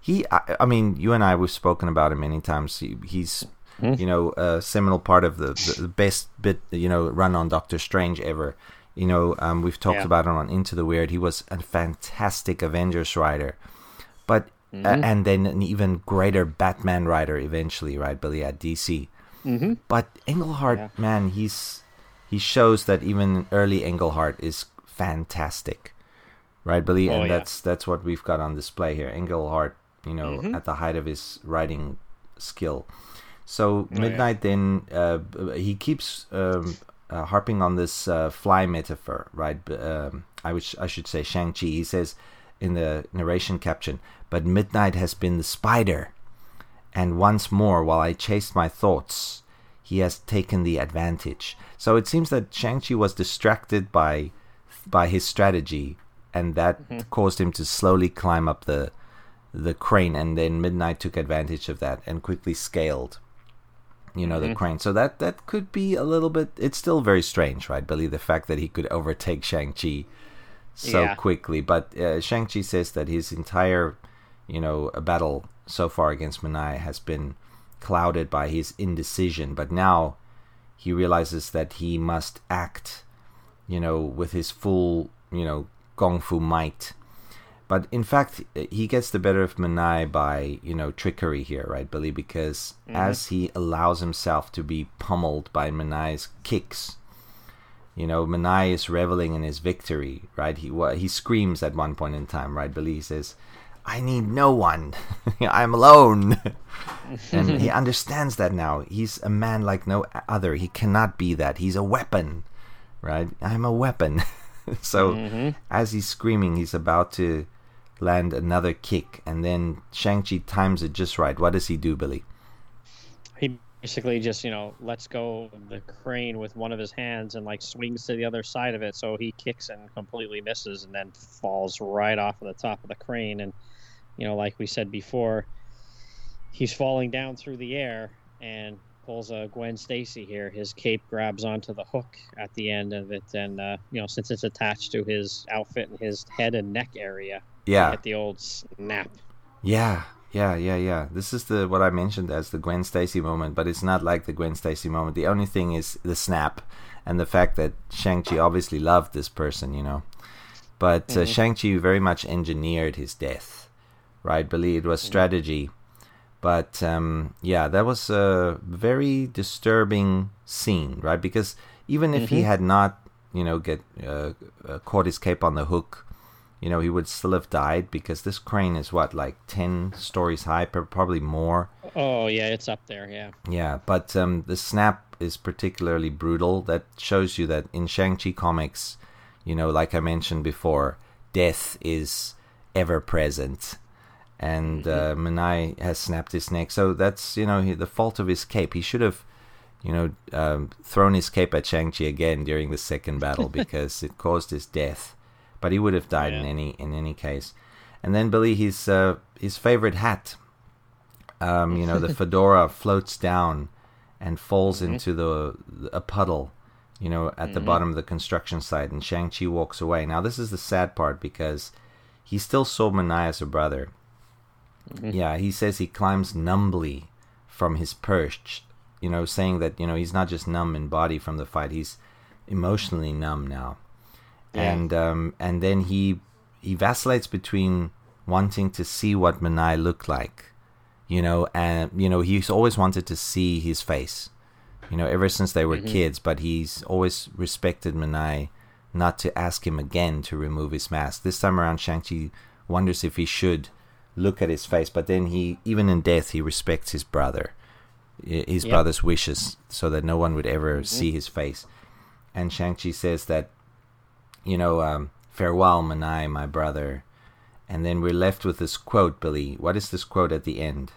I mean, you and I, we've spoken about him many times. He's, a seminal part of the best bit, run on Doctor Strange ever. We've talked about him on Into the Weird. He was a fantastic Avengers writer, but and then an even greater Batman writer eventually, right, Billy, at DC. But Englehart, man, he shows that even early Englehart is fantastic, right, Billy? And that's what we've got on display here. Englehart, at the height of his writing skill. So Midnight then he keeps harping on this fly metaphor, right? I should say Shang-Chi. He says in the narration caption, "But Midnight has been the spider, and once more, while I chased my thoughts, he has taken the advantage." So it seems that Shang-Chi was distracted by his strategy, and that caused him to slowly climb up the crane, and then Midnight took advantage of that and quickly scaled. you know, the crane. So that could be a little bit. It's still very strange, right, Billy? The fact that he could overtake Shang-Chi so quickly. But Shang-Chi says that his entire, you know, battle so far against Menai has been clouded by his indecision. But now he realizes that he must act, you know, with his full, you know, Kung Fu might. But in fact, he gets the better of Menai by, you know, trickery here, right, Billy? Because as he allows himself to be pummeled by Menai's kicks, you know, Menai is reveling in his victory, right? He screams at one point in time, right, Billy? He says, "I need no one. I'm alone." And he understands that now. He's a man like no other. He cannot be that. He's a weapon, right? I'm a weapon. So as he's screaming, he's about to land another kick, and then Shang-Chi times it just right. What does he do, Billy? He basically just, you know, lets go of the crane with one of his hands and like swings to the other side of it, so he kicks and completely misses and then falls right off of the top of the crane. And, you know, like we said before, he's falling down through the air and pulls a Gwen Stacy here. His cape grabs onto the hook at the end of it, and you know, since it's attached to his outfit and his head and neck area, get the old snap. Yeah. This is what I mentioned as the Gwen Stacy moment, but it's not like the Gwen Stacy moment. The only thing is the snap and the fact that Shang-Chi obviously loved this person, you know. But Shang-Chi very much engineered his death, right? Billy, it was strategy. But, that was a very disturbing scene, right? Because even if he had not, you know, caught his cape on the hook, you know, he would still have died, because this crane is, what, like 10 stories high, probably more. Oh, yeah, it's up there, yeah. Yeah, but the snap is particularly brutal. That shows you that in Shang-Chi comics, you know, like I mentioned before, death is ever present. And Menai has snapped his neck. So that's, you know, the fault of his cape. He should have, you know, thrown his cape at Shang-Chi again during the second battle, because it caused his death. But he would have died in any case. And then, Billy, his favorite hat, you know, the fedora floats down and falls into a puddle, you know, at the bottom of the construction site. And Shang-Chi walks away. Now, this is the sad part, because he still saw Menai as a brother. Yeah, he says he climbs numbly from his perch, you know, saying that, you know, he's not just numb in body from the fight, he's emotionally numb now. Yeah. And then he vacillates between wanting to see what Menai looked like, you know, and, you know, he's always wanted to see his face, you know, ever since they were kids, but he's always respected Menai not to ask him again to remove his mask. This time around, Shang-Chi wonders if he should look at his face, but then even in death, he respects his brother, his brother's wishes, so that no one would ever see his face. And Shang-Chi says that, you know, farewell, Menai, my brother. And then we're left with this quote, Billy. What is this quote at the end?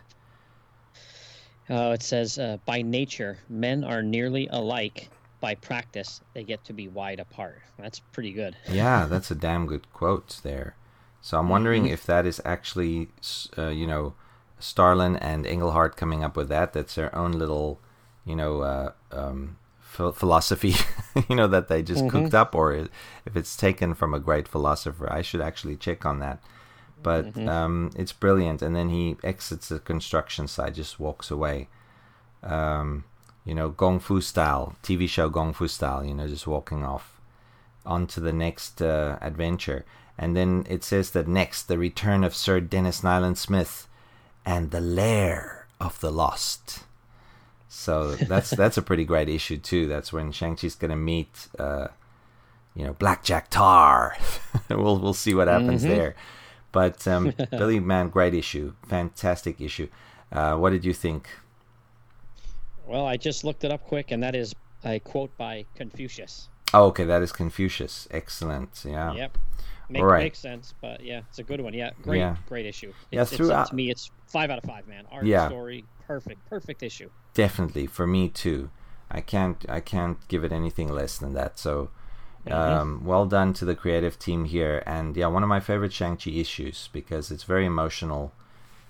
It says, by nature, men are nearly alike. By practice, they get to be wide apart. That's pretty good. Yeah, that's a damn good quote there. So I'm wondering if that is actually, you know, Starlin and Englehart coming up with that. That's their own little, you know, philosophy, you know, that they just cooked up, or if it's taken from a great philosopher. I should actually check on that. But it's brilliant. And then he exits the construction site, just walks away. You know, Kung Fu style, TV show Kung Fu style, you know, just walking off onto the next adventure. And then it says that next, the return of Sir Dennis Nyland Smith and the Lair of the Lost. So that's a pretty great issue too. That's when Shang-Chi's going to meet, you know, Blackjack Tar. we'll see what happens there. But Billy, man, great issue, fantastic issue. What did you think? Well, I just looked it up quick, and that is a quote by Confucius. Oh, okay, that is Confucius. Excellent. Yeah. Yep. Makes sense, but yeah, it's a good one. Yeah, great issue. To me, it's 5 out of 5, man. Art, story, perfect issue. Definitely, for me too. I can't give it anything less than that. So, well done to the creative team here. And yeah, one of my favorite Shang-Chi issues, because it's very emotional.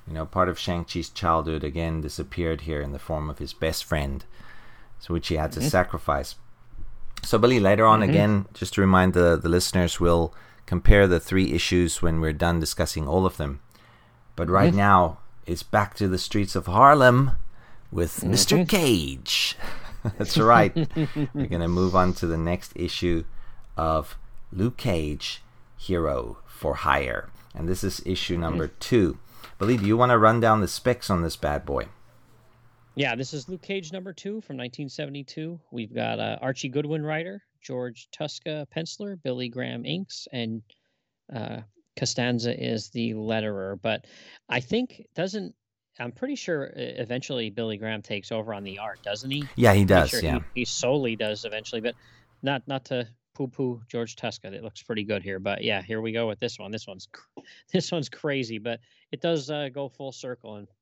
Part of Shang-Chi's childhood again disappeared here in the form of his best friend, so which he had to sacrifice. So, Billy, later on, again, just to remind the listeners, we'll compare the 3 issues when we're done discussing all of them. But right now, it's back to the streets of Harlem with Mr. Cage. That's right. We're going to move on to the next issue of Luke Cage, Hero for Hire. And this is issue number 2. Billy, do you want to run down the specs on this bad boy? Yeah, this is Luke Cage number 2 from 1972. We've got Archie Goodwin writer, George Tuska penciler, Billy Graham inks, and Costanza is the letterer. But I think I'm pretty sure eventually Billy Graham takes over on the art, doesn't he? Yeah, he does. Sure yeah, he solely does eventually, but not to poo-poo George Tuska. It looks pretty good here, but yeah, here we go with this one. This one's crazy, but it does go full circle and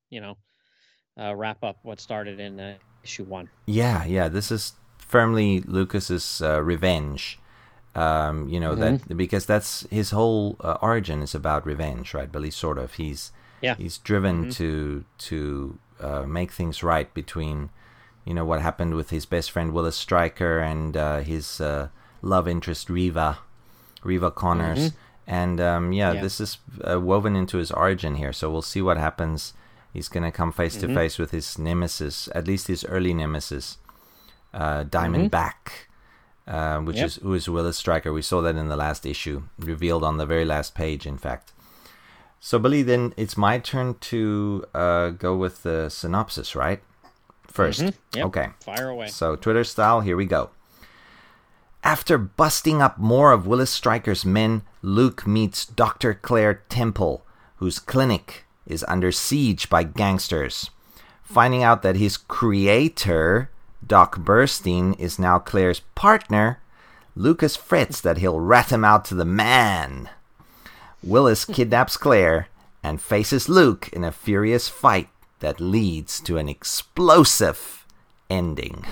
wrap up what started in issue 1. Yeah. This is firmly Lucas's revenge. That because that's his whole origin is about revenge, right? Billy, sort of. He's driven to make things right between, what happened with his best friend Willis Stryker and his love interest Reva Connors, and this is woven into his origin here. So we'll see what happens. He's going to come face to face with his nemesis, at least his early nemesis, Diamondback, who is Willis Stryker. We saw that in the last issue, revealed on the very last page, in fact. So, Billy, then it's my turn to go with the synopsis, right? First. Yep. Okay. Fire away. So, Twitter style, here we go. After busting up more of Willis Stryker's men, Luke meets Dr. Claire Temple, whose clinic is under siege by gangsters. Finding out that his creator, Doc Burstein, is now Claire's partner, Lucas frets that he'll rat him out to the man. Willis kidnaps Claire and faces Luke in a furious fight that leads to an explosive ending.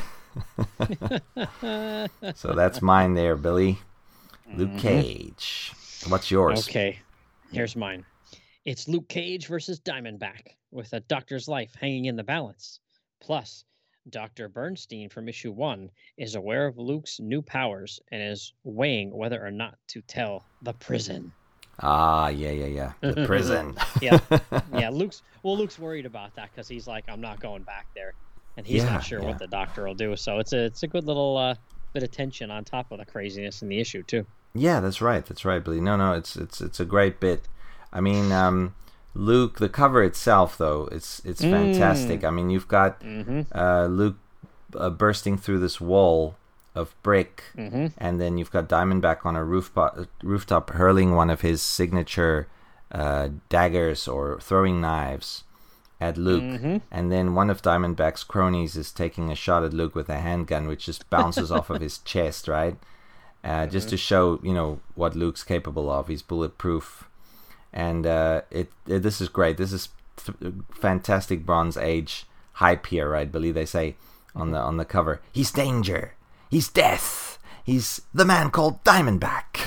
So that's mine there, Billy. Luke Cage. What's yours? Okay, here's mine. It's Luke Cage versus Diamondback, with a doctor's life hanging in the balance. Plus, Dr. Bernstein from issue 1 is aware of Luke's new powers and is weighing whether or not to tell the prison. Ah, yeah. The prison. yeah. Luke's worried about that because he's like, I'm not going back there, and he's not sure what the doctor will do. So it's a good little bit of tension on top of the craziness in the issue too. Yeah, that's right, Billy. No, it's a great bit. I mean, Luke, the cover itself, though, it's fantastic. I mean, you've got Luke bursting through this wall of brick, and then you've got Diamondback on a rooftop hurling one of his signature daggers or throwing knives at Luke, and then one of Diamondback's cronies is taking a shot at Luke with a handgun, which just bounces off of his chest, right? Just to show, what Luke's capable of. He's bulletproof. And this is great. This is fantastic Bronze Age hype here, right, Billy? They say on the cover, he's danger, he's death, he's the man called Diamondback.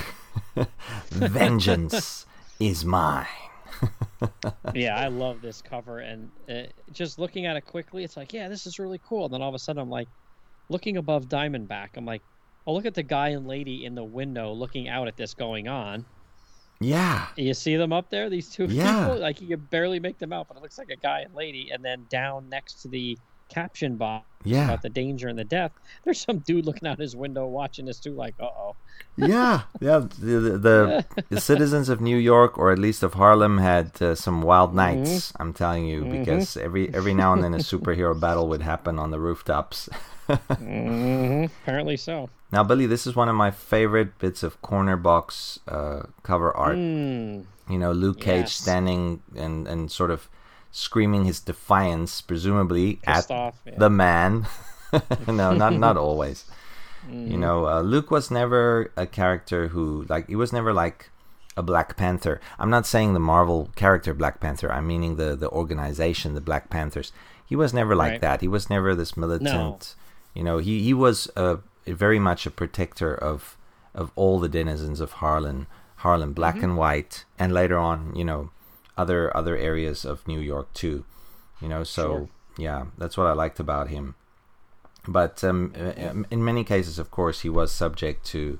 Vengeance is mine. Yeah, I love this cover, and just looking at it quickly, it's like, yeah, this is really cool. And then all of a sudden, I'm like, looking above Diamondback, I'm like, oh, look at the guy and lady in the window looking out at this going on. Yeah. You see them up there, these two people? Like, you can barely make them out, but it looks like a guy and lady. And then down next to the caption box about the danger and the death, there's some dude looking out his window watching this too, like, uh-oh. Yeah. The citizens of New York, or at least of Harlem, had some wild nights, I'm telling you, because every now and then a superhero battle would happen on the rooftops. Apparently so. Now, Billy, this is one of my favorite bits of corner box cover art. Luke Cage standing and sort of screaming his defiance, presumably Pissed at off, the man. No, not always. Luke was never a character who, he was never like a Black Panther. I'm not saying the Marvel character Black Panther. I'm meaning the organization, the Black Panthers. He was never like that. He was never this militant. No. He was very much a protector of all the denizens of Harlem, black and white, and later on, other areas of New York too. So yeah, that's what I liked about him. But in many cases, of course, he was subject to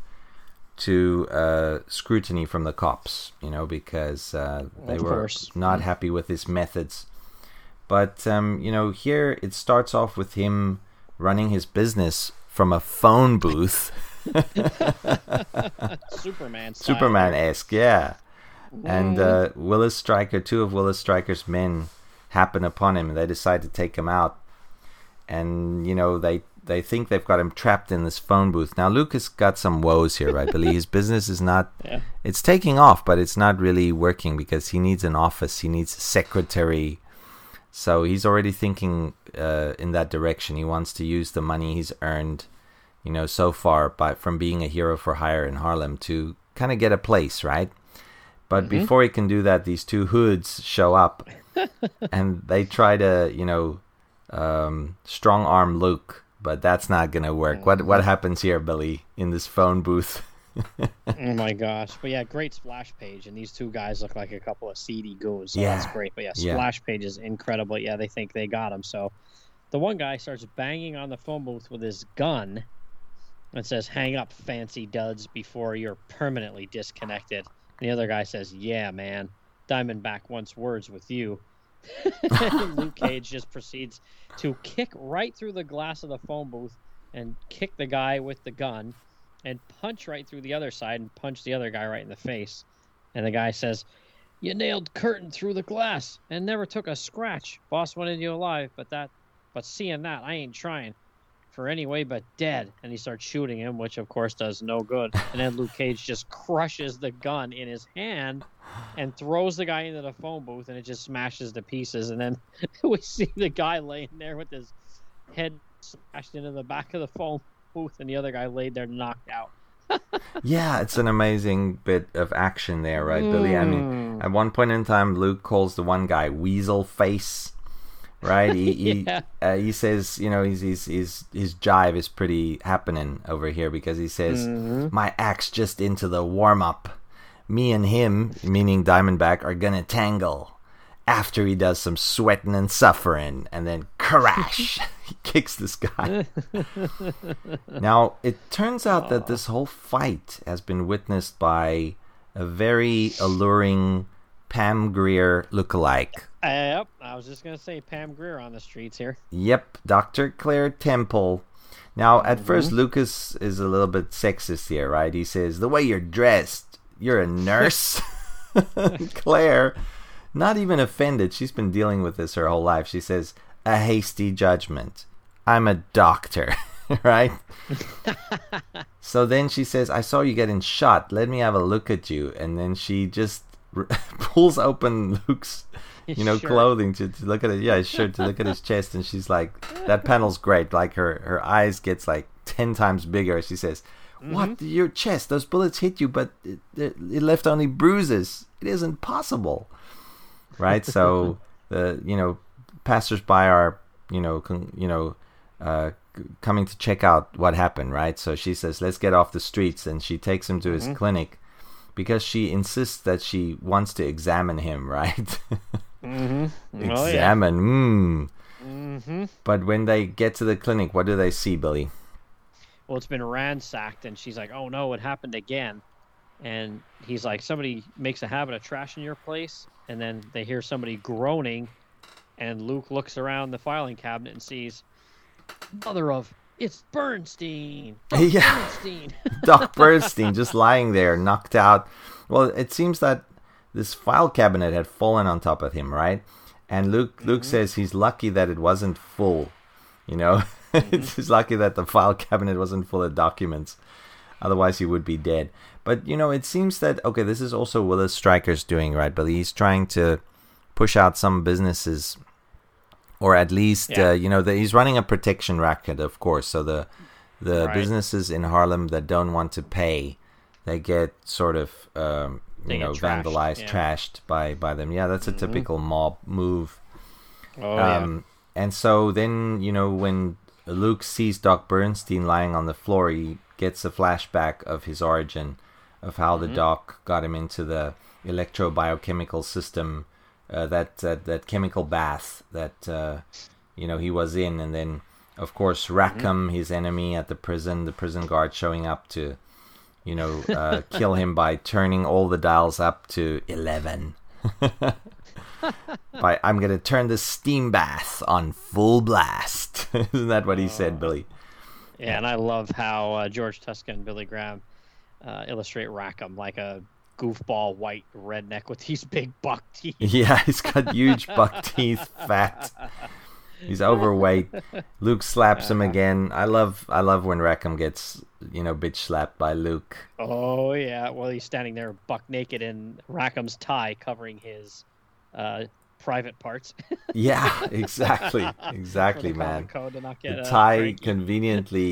scrutiny from the cops, because they were not happy with his methods. But here it starts off with him running his business from a phone booth. Superman-esque, yeah. And Willis Stryker, two of Willis Stryker's men happen upon him, and they decide to take him out. And they think they've got him trapped in this phone booth. Now Luke has got some woes here, right? Billy, his business is not it's taking off, but it's not really working because he needs an office, he needs a secretary. So he's already thinking in that direction. He wants to use the money he's earned so far from being a hero for hire in Harlem to kind of get a place, right? But before he can do that, these two hoods show up and they try to strong arm Luke, but that's not gonna work. What happens here, Billy, in this phone booth? Oh my gosh. But yeah, great splash page, and these two guys look like a couple of seedy goons, so that's great. But yeah, splash page is incredible. Yeah, they think they got him. So the one guy starts banging on the phone booth with his gun and says, "Hang up, fancy duds, before you're permanently disconnected." And the other guy says, "Yeah, man, Diamondback wants words with you." Luke Cage just proceeds to kick right through the glass of the phone booth and kick the guy with the gun and punch right through the other side and punch the other guy right in the face. And the guy says, "You nailed Curtin through the glass and never took a scratch. Boss wanted you alive, but seeing that, I ain't trying for any way but dead." And he starts shooting him, which of course does no good. And then Luke Cage just crushes the gun in his hand and throws the guy into the phone booth, and it just smashes to pieces. And then we see the guy laying there with his head smashed into the back of the phone booth, and the other guy laid there knocked out. Yeah, it's an amazing bit of action there, right, Billy? I mean, at one point in time, Luke calls the one guy Weasel Face, right? He says, his jive is pretty happening over here because he says, "My axe just into the warm up. Me and him," meaning Diamondback, "are gonna tangle." After he does some sweating and suffering, and then crash, he kicks this guy. Now, it turns out that this whole fight has been witnessed by a very alluring Pam Grier lookalike. Yep, I was just going to say Pam Grier on the streets here. Yep, Dr. Claire Temple. Now, at first, Lucas is a little bit sexist here, right? He says, "The way you're dressed, you're a nurse." Claire, not even offended, she's been dealing with this her whole life. She says, "A hasty judgment. I'm a doctor." Right? So then she says, "I saw you getting shot. Let me have a look at you." And then she just pulls open Luke's clothing to look at it. Yeah, his shirt, to look at his chest. And she's like, that panel's great. Like her eyes gets like 10 times bigger. She says, "What? Your chest? Those bullets hit you, but it left only bruises. It isn't possible." Right? So the passersby are coming to check out what happened, right? So she says, "Let's get off the streets," and she takes him to his clinic because she insists that she wants to examine him, right? Examine. But when they get to the clinic, what do they see, Billy? Well, it's been ransacked, and she's like, "Oh no, it happened again." And he's like, "Somebody makes a habit of trashing your place." And then they hear somebody groaning, and Luke looks around the filing cabinet and sees, "Mother of, it's Bernstein." Bernstein. Doc Bernstein just lying there, knocked out. Well, it seems that this file cabinet had fallen on top of him, right? And Luke says he's lucky that it wasn't full, He's lucky that the file cabinet wasn't full of documents. Otherwise, he would be dead. But, it seems that, okay, this is also Willis Stryker's doing, right? But he's trying to push out some businesses, or at least, he's running a protection racket, of course. So the businesses in Harlem that don't want to pay, they get sort of, vandalized, trashed by them. Yeah, that's a typical mob move. And so then, when Luke sees Doc Bernstein lying on the floor, he gets a flashback of his origin, of how the doc got him into the electrobiochemical system that chemical bath that he was in, and then of course Rackham, his enemy at the prison guard showing up to kill him by turning all the dials up to 11. I'm gonna turn the steam bath on full blast. Isn't that what he said, Billy? Yeah, and I love how George Tuska and Billy Graham illustrate Rackham like a goofball white redneck with these big buck teeth. Yeah, he's got huge buck teeth, fat. He's overweight. Luke slaps him again. I love when Rackham gets bitch slapped by Luke. Oh yeah, well he's standing there buck naked in Rackham's tie covering his private parts. Yeah, exactly, man. The tie conveniently,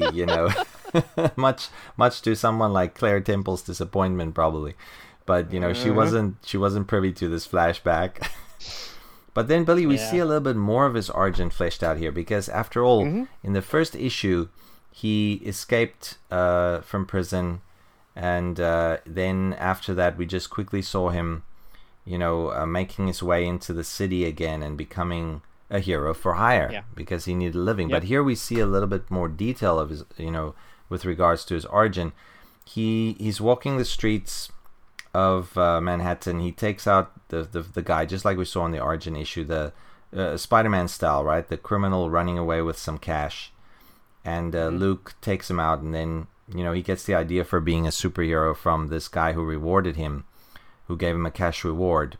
much to someone like Claire Temple's disappointment, probably. But she wasn't privy to this flashback. But then, Billy, we see a little bit more of his origin fleshed out here, because after all, in the first issue, he escaped from prison, and then after that, we just quickly saw him, making his way into the city again and becoming a hero for hire because he needed a living. Yep. But here we see a little bit more detail of his, with regards to his origin. He's walking the streets of Manhattan. He takes out the guy, just like we saw in the origin issue, the Spider-Man style, right? The criminal running away with some cash. And Luke takes him out, and then, he gets the idea for being a superhero from this guy who rewarded him, who gave him a cash reward.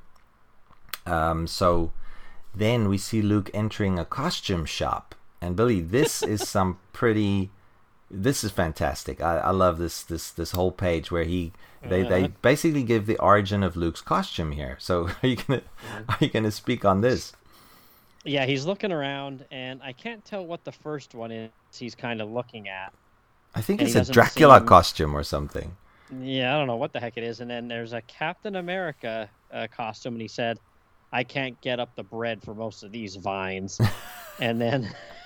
So then we see Luke entering a costume shop. And Billy, this is this is fantastic. I love this whole page where they basically give the origin of Luke's costume here. So are you gonna speak on this? Yeah, he's looking around, and I can't tell what the first one is he's kind of looking at. I think it's a Dracula costume or something. Yeah, I don't know what the heck it is. And then there's a Captain America costume, and he said, "I can't get up the bread for most of these vines." And then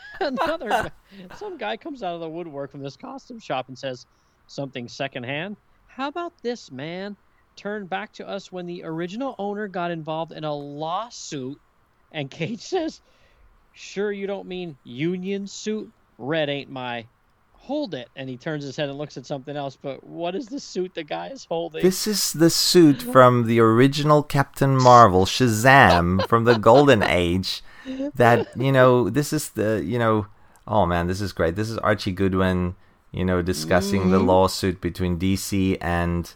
some guy comes out of the woodwork from this costume shop and says something secondhand. "How about this, man? Turned back to us when the original owner got involved in a lawsuit." And Cage says, "Sure you don't mean union suit? Red ain't my..." "Hold it." And he turns his head and looks at something else. But what is the suit the guy is holding? This is the suit from the original Captain Marvel, Shazam, from the Golden Age. That, this is the, oh man, this is great. This is Archie Goodwin, discussing the lawsuit between DC and,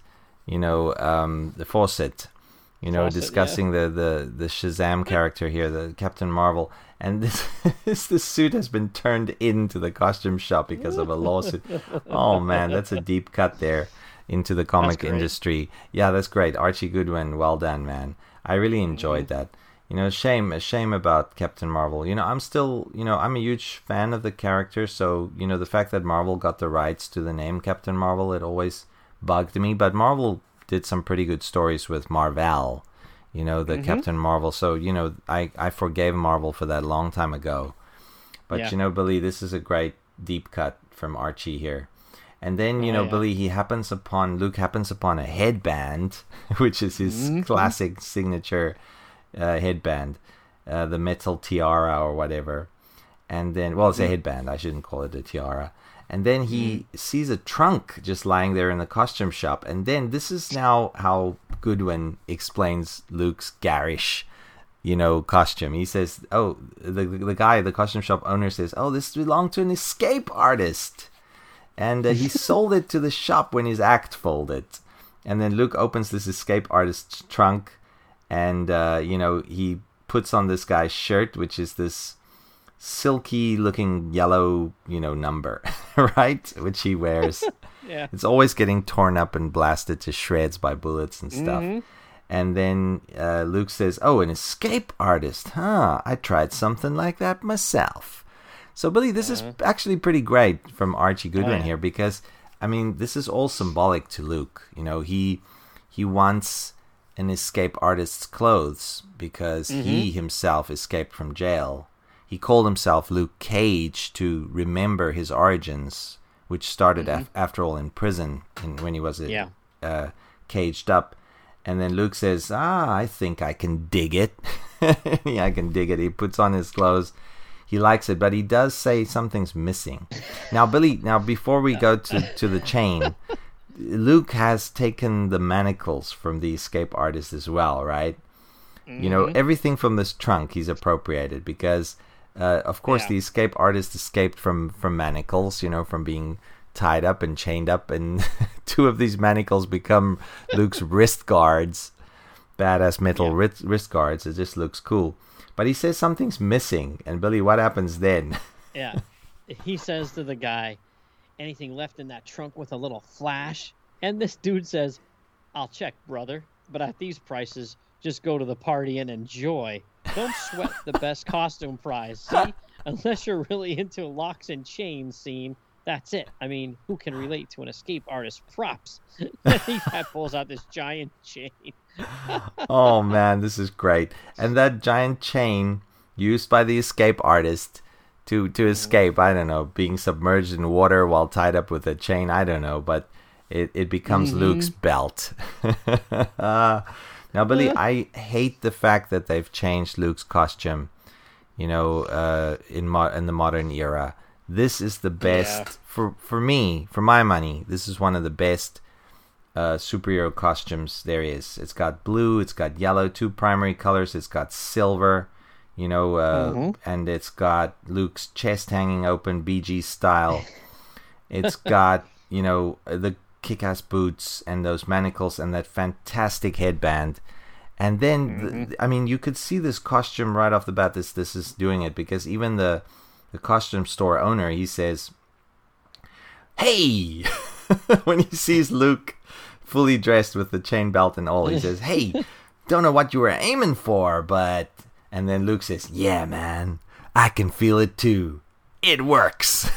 the Fawcett. Discussing the Shazam character here, the Captain Marvel. And this suit has been turned into the costume shop because of a lawsuit. Oh man, that's a deep cut there into the comic industry. Yeah, that's great. Archie Goodwin, well done, man. I really enjoyed that. A shame about Captain Marvel. I'm still, I'm a huge fan of the character. So, the fact that Marvel got the rights to the name Captain Marvel, it always bugged me. But Marvel did some pretty good stories with Marvel, the Captain Marvel. So, I forgave Marvel for that a long time ago. But, Billy, this is a great deep cut from Archie here. And then, Billy, Luke happens upon a headband, which is his classic signature headband, the metal tiara or whatever. And then, well, it's a headband. I shouldn't call it a tiara. And then he sees a trunk just lying there in the costume shop. And then this is now how Goodwin explains Luke's garish, costume. He says, oh, the guy, the costume shop owner says, "Oh, this belonged to an escape artist. And he sold it to the shop when his act folded." And then Luke opens this escape artist's trunk, and, he puts on this guy's shirt, which is this silky looking yellow, number, right? Which he wears. Yeah. It's always getting torn up and blasted to shreds by bullets and stuff. And then Luke says, "Oh, an escape artist, huh? I tried something like that myself." So, Billy, this is actually pretty great from Archie Goodwin here, because, this is all symbolic to Luke. He wants an escape artist's clothes because he himself escaped from jail. He called himself Luke Cage to remember his origins, which started after all in prison when he was caged up. And then Luke says, "I think I can dig it." Yeah, I can dig it. He puts on his clothes. He likes it, but he does say something's missing. Now, Billy, before we go to the chain, Luke has taken the manacles from the escape artist as well, right? Mm-hmm. You know, everything from this trunk he's appropriated because, of course, the escape artist escaped from manacles, you know, from being tied up and chained up, and two of these manacles become Luke's wrist guards. Badass metal wrist guards. It just looks cool. But he says something's missing. And Billy, what happens then? Yeah. He says to the guy, anything left in that trunk with a little flash? And this dude says, I'll check, brother. But at these prices, just go to the party and enjoy. Don't sweat the best costume prize. See? Unless you're really into locks and chains scene, that's it. I mean, who can relate to an escape artist props? He pulls out this giant chain. Oh man, this is great. And that giant chain used by the escape artist to escape, I don't know, being submerged in water while tied up with a chain, I don't know, but it becomes Luke's belt. Now, Billy, I hate the fact that they've changed Luke's costume, you know, in the modern era. This is the best, for me, for my money, this is one of the best superhero costumes there is. It's got blue, it's got yellow, two primary colors, it's got silver, you know, and it's got Luke's chest hanging open, BG style. It's got, you know, the kick-ass boots and those manacles and that fantastic headband. And then, I mean, you could see this costume right off the bat. This is doing it, because even the costume store owner, he says, "Hey!" when he sees Luke fully dressed with the chain belt and all, he says, "Hey, don't know what you were aiming for, but..." And then Luke says, "Yeah, man, I can feel it too. It works."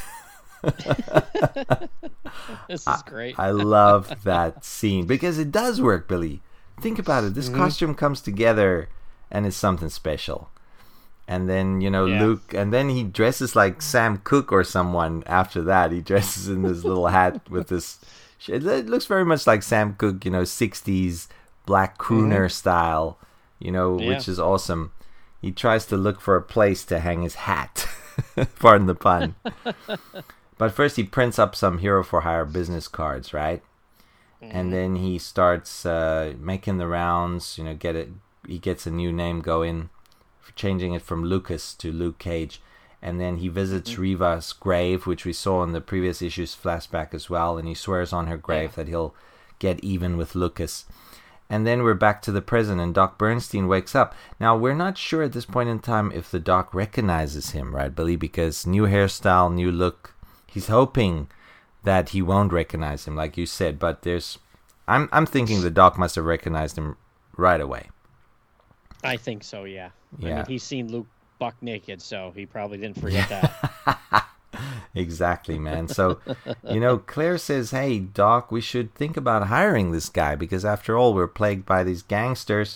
This is great. I love that scene because it does work, Billy. Think about it. This costume comes together and it's something special. And then, you know, Luke, and then he dresses like Sam Cooke or someone after that. He dresses in this little hat with this... It looks very much like Sam Cooke, you know, 60s black crooner style, you know, which is awesome. He tries to look for a place to hang his hat. Pardon the pun. But first he prints up some Hero for Hire business cards, right? And then he starts making the rounds, you know, he gets a new name going, changing it from Lucas to Luke Cage. And then he visits Riva's grave, which we saw in the previous issue's flashback as well. And he swears on her grave that he'll get even with Lucas. And then we're back to the present, and Doc Bernstein wakes up. Now, we're not sure at this point in time if the Doc recognizes him, right, Billy? Because new hairstyle, new look. He's hoping that he won't recognize him, like you said. But I'm thinking the Doc must have recognized him right away. I think so, yeah. I mean, he's seen Luke buck naked, so he probably didn't forget that. Exactly, man. So, you know, Claire says, "Hey, Doc, we should think about hiring this guy because after all, we're plagued by these gangsters."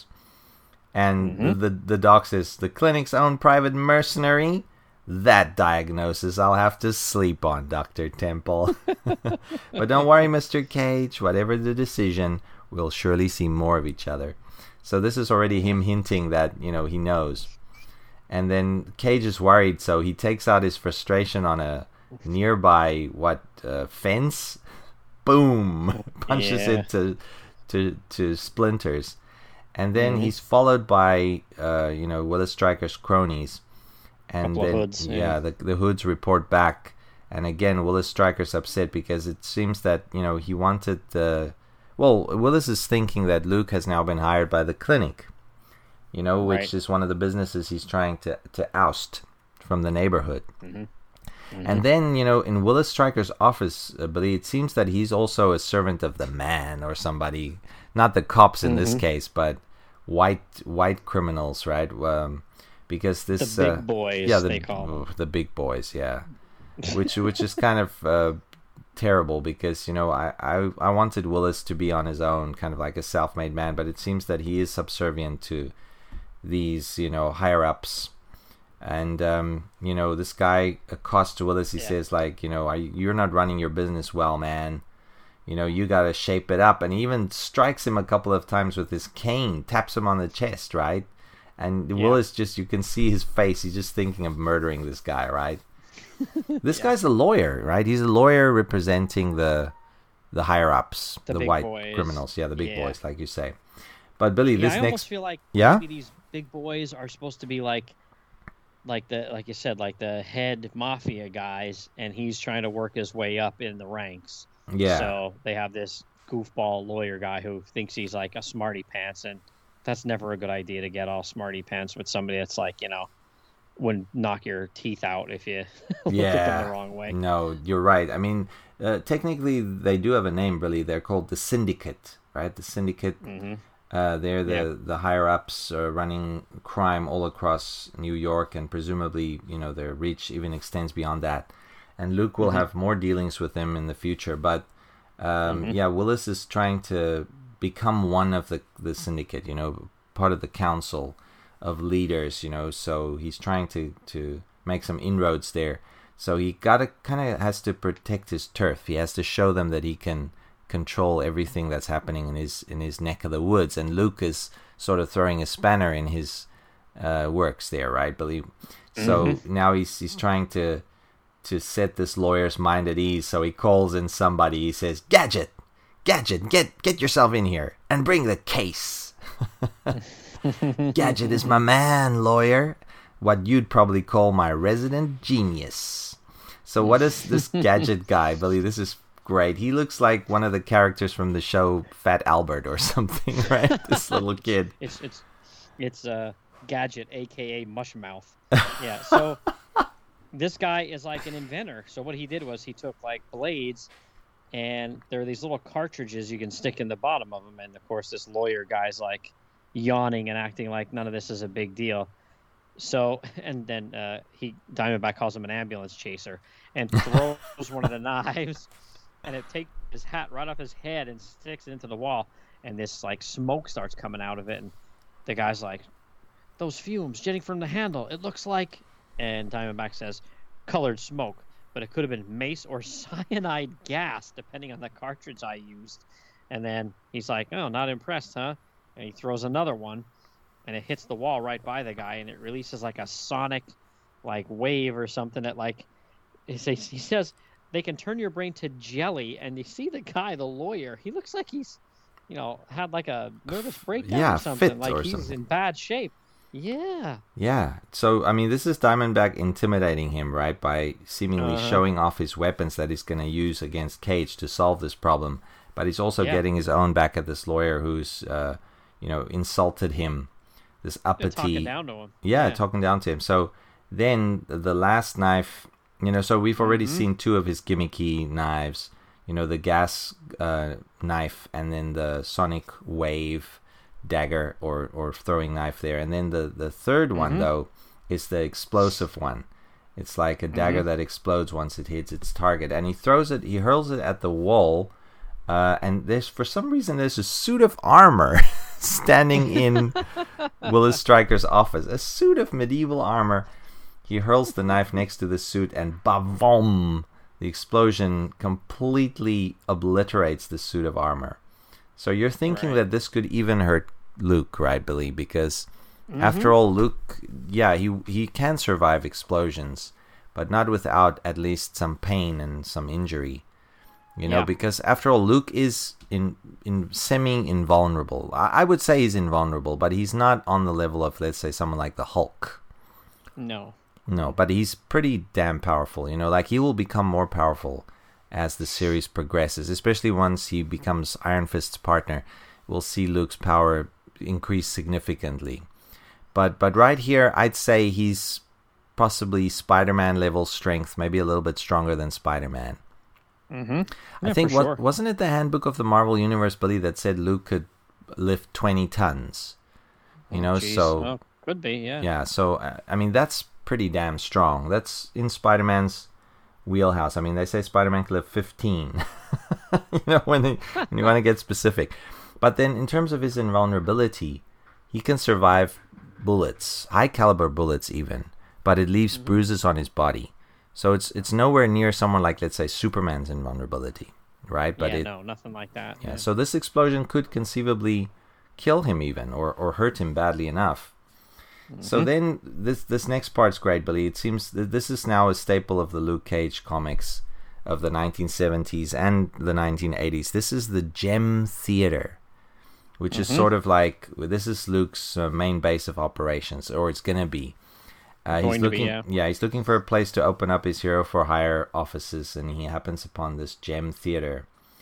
And the Doc says, "The clinic's own private mercenary? That diagnosis I'll have to sleep on, Dr. Temple." But don't worry, Mr. Cage. Whatever the decision, we'll surely see more of each other. So this is already him hinting that, you know, he knows. And then Cage is worried, so he takes out his frustration on a nearby fence. Boom! Punches it to splinters. And then he's followed by Willis Stryker's cronies. And then Hoods, the Hoods report back. And again, Willis Stryker's upset because it seems that, you know, he wanted Willis is thinking that Luke has now been hired by the clinic. You know, which is one of the businesses he's trying to oust from the neighborhood. And then, you know, in Willis Stryker's office, it seems that he's also a servant of the man or somebody, not the cops in this case, but white criminals, right? Because this the big boys, they call them. The big boys, yeah. which is kind of terrible because, you know, I wanted Willis to be on his own, kind of like a self-made man, but it seems that he is subservient to these, you know, higher ups. And you know, this guy accosts Willis. He says, like, you know, you're not running your business well, man. You know, you gotta shape it up. And he even strikes him a couple of times with his cane, taps him on the chest, right? And Willis just, you can see his face. He's just thinking of murdering this guy, right? This guy's a lawyer, right? He's a lawyer representing the higher ups, the white boys. Criminals, the big boys, like you say. But Billy, this I next, almost feel like maybe these big boys are supposed to be like you said, like the head mafia guys, and he's trying to work his way up in the ranks. Yeah. So they have this goofball lawyer guy who thinks he's like a smarty pants, and that's never a good idea to get all smarty pants with somebody that's like, would knock your teeth out if you look at them the wrong way. No, you're right. I mean, technically they do have a name, Billy. They're called the Syndicate, right? The Syndicate. Mm-hmm. They're the higher ups running crime all across New York, and presumably, their reach even extends beyond that. And Luke will have more dealings with them in the future. But Willis is trying to become one of the syndicate, part of the council of leaders, so he's trying to make some inroads there. So he has to protect his turf. He has to show them that he can control everything that's happening in his neck of the woods. And Luke is sort of throwing a spanner in his works there, right, Billy? So now he's trying to set this lawyer's mind at ease. So he calls in somebody. He says, Gadget, get yourself in here and bring the case. Gadget is my man, lawyer. What you'd probably call my resident genius. So what is this Gadget guy, Billy? This is great. He looks like one of the characters from the show Fat Albert or something, right? This little kid. It's Gadget, aka Mushmouth. Yeah. So this guy is like an inventor. So what he did was he took like blades, and there are these little cartridges you can stick in the bottom of them. And of course, this lawyer guy's like yawning and acting like none of this is a big deal. So, and then Diamondback calls him an ambulance chaser and throws one of the knives, and it takes his hat right off his head and sticks it into the wall. And this like smoke starts coming out of it, and the guy's like, "Those fumes jetting from the handle. It looks like," and Diamondback says, "colored smoke, but it could have been mace or cyanide gas, depending on the cartridge I used." And then he's like, "Oh, not impressed, huh?" And he throws another one, and it hits the wall right by the guy, and it releases like a sonic like wave or something that like he says they can turn your brain to jelly. And you see the guy, the lawyer, he looks like he's had like a nervous breakdown or something. Like he's in bad shape. Yeah. So I mean, this is Diamondback intimidating him, right, by seemingly showing off his weapons that he's going to use against Cage to solve this problem. But he's also getting his own back at this lawyer who's insulted him, this uppity, talking down to him. Talking down to him. So then the last knife, so we've already seen two of his gimmicky knives, the gas knife, and then the sonic wave dagger or throwing knife there. And then the third one, though, is the explosive one. It's like a dagger that explodes once it hits its target. And he hurls it at the wall. And for some reason, there's a suit of armor standing in Willis Stryker's office. A suit of medieval armor. He hurls the knife next to the suit, and bavoom! The explosion completely obliterates the suit of armor. So you're thinking that this could even hurt Luke, right, Billy? Because after all, Luke, he can survive explosions, but not without at least some pain and some injury. Because after all, Luke is in semi-invulnerable. I would say he's invulnerable, but he's not on the level of, let's say, someone like the Hulk. No, but he's pretty damn powerful. Like he will become more powerful as the series progresses, especially once he becomes Iron Fist's partner. We'll see Luke's power increase significantly. But right here, I'd say he's possibly Spider-Man level strength, maybe a little bit stronger than Spider-Man. Yeah, I think wasn't it the Handbook of the Marvel Universe, Billy, that said Luke could lift 20 tons? So could be, yeah. Yeah, so I mean that's pretty damn strong. That's in Spider-Man's wheelhouse. I mean, they say Spider-Man can lift 15. when you want to get specific. But then in terms of his invulnerability, he can survive bullets, high caliber bullets even, but it leaves bruises on his body. So it's nowhere near someone like, let's say, Superman's invulnerability, right? But nothing like that. Yeah, so this explosion could conceivably kill him even, or hurt him badly enough. So then this next part's great, Billy. It seems that this is now a staple of the Luke Cage comics of the 1970s and the 1980s. This is the Gem Theater, which is sort of like, this is Luke's main base of operations, or it's going to be. He's looking for a place to open up his Hero for Hire offices, and he happens upon this Gem Theater,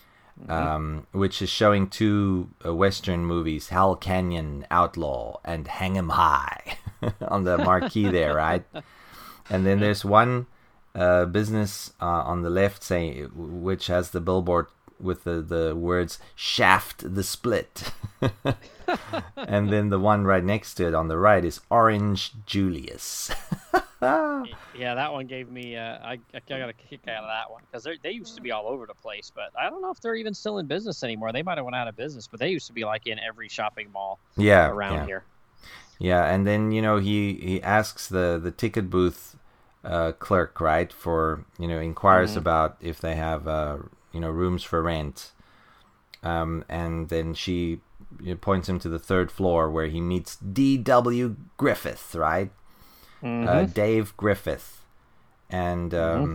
which is showing two Western movies, Hell Canyon Outlaw and Hang 'em High, on the marquee there, right? And then there's one business on the left, which has the billboard with the words "Shaft the Split," and then the one right next to it on the right is Orange Julius. Yeah, that one gave me I got a kick out of that one, because they used to be all over the place, but I don't know if they're even still in business anymore. They might have went out of business, but they used to be like in every shopping mall around here. Yeah, and then he asks the ticket booth clerk, right, for inquires about if they have rooms for rent, and then she points him to the third floor where he meets D.W. Griffith, right? Dave Griffith, and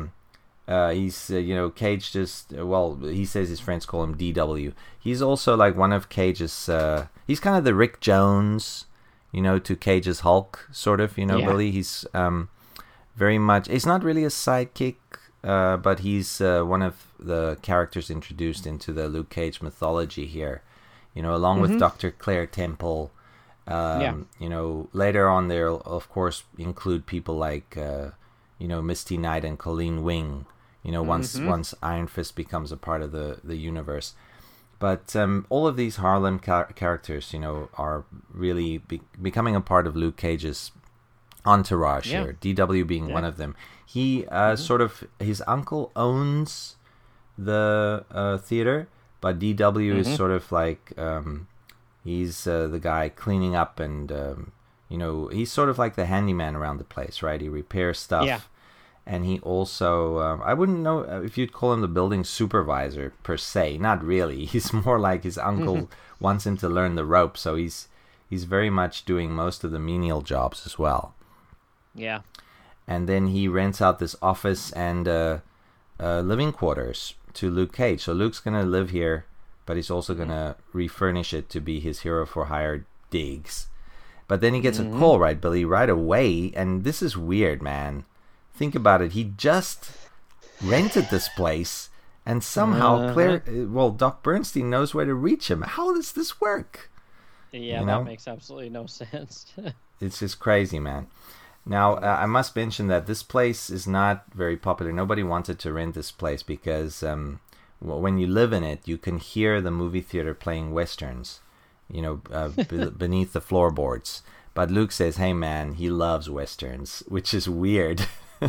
he's Cage just he says his friends call him DW. He's also like one of Cage's. He's kind of the Rick Jones, to Cage's Hulk, sort of. Billy. He's very much. He's not really a sidekick, but he's one of the characters introduced into the Luke Cage mythology here. Along with Dr. Claire Temple. Later on they'll of course include people like Misty Knight and Colleen Wing, once Iron Fist becomes a part of the universe. But all of these Harlem characters are really becoming a part of Luke Cage's entourage here, DW being one of them. He sort of, his uncle owns the theater, but DW is sort of like he's the guy cleaning up, and he's sort of like the handyman around the place, right? He repairs stuff, and he also I wouldn't know if you'd call him the building supervisor per se. Not really. He's more like his uncle wants him to learn the ropes, so he's very much doing most of the menial jobs as well. Yeah. And then he rents out this office and living quarters to Luke Cage. So Luke's gonna live here, but he's also going to refurnish it to be his Hero for Hire digs. But then he gets a call, right, Billy, right away. And this is weird, man. Think about it. He just rented this place, and somehow Doc Bernstein knows where to reach him. How does this work? Yeah, that makes absolutely no sense. It's just crazy, man. Now, I must mention that this place is not very popular. Nobody wanted to rent this place because... when you live in it, you can hear the movie theater playing westerns, beneath the floorboards. But Luke says, "Hey, man, he loves westerns," which is weird,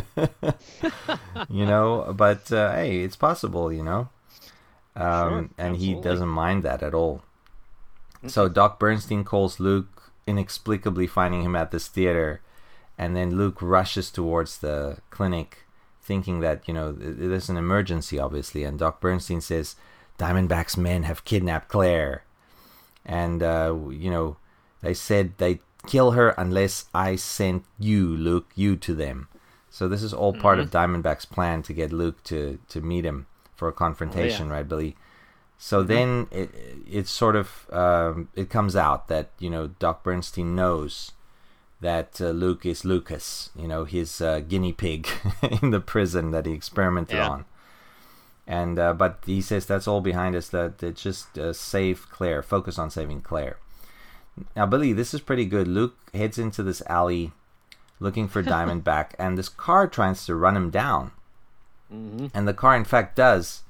But hey, it's possible, Sure, and absolutely. he doesn't mind that at all. So Doc Bernstein calls Luke, inexplicably finding him at this theater, and then Luke rushes towards the clinic, thinking that, there's an emergency, obviously. And Doc Bernstein says, Diamondback's men have kidnapped Claire. And, they said they'd kill her unless I sent you, Luke, to them. So this is all part of Diamondback's plan to get Luke to meet him for a confrontation, right, Billy? So then it's sort of, it comes out that, Doc Bernstein knows that Luke is Lucas, his guinea pig in the prison that he experimented on. And but he says that's all behind us, that it just save Claire, focus on saving Claire. Now, Billy, this is pretty good. Luke heads into this alley looking for Diamondback, and this car tries to run him down. And the car, in fact, does,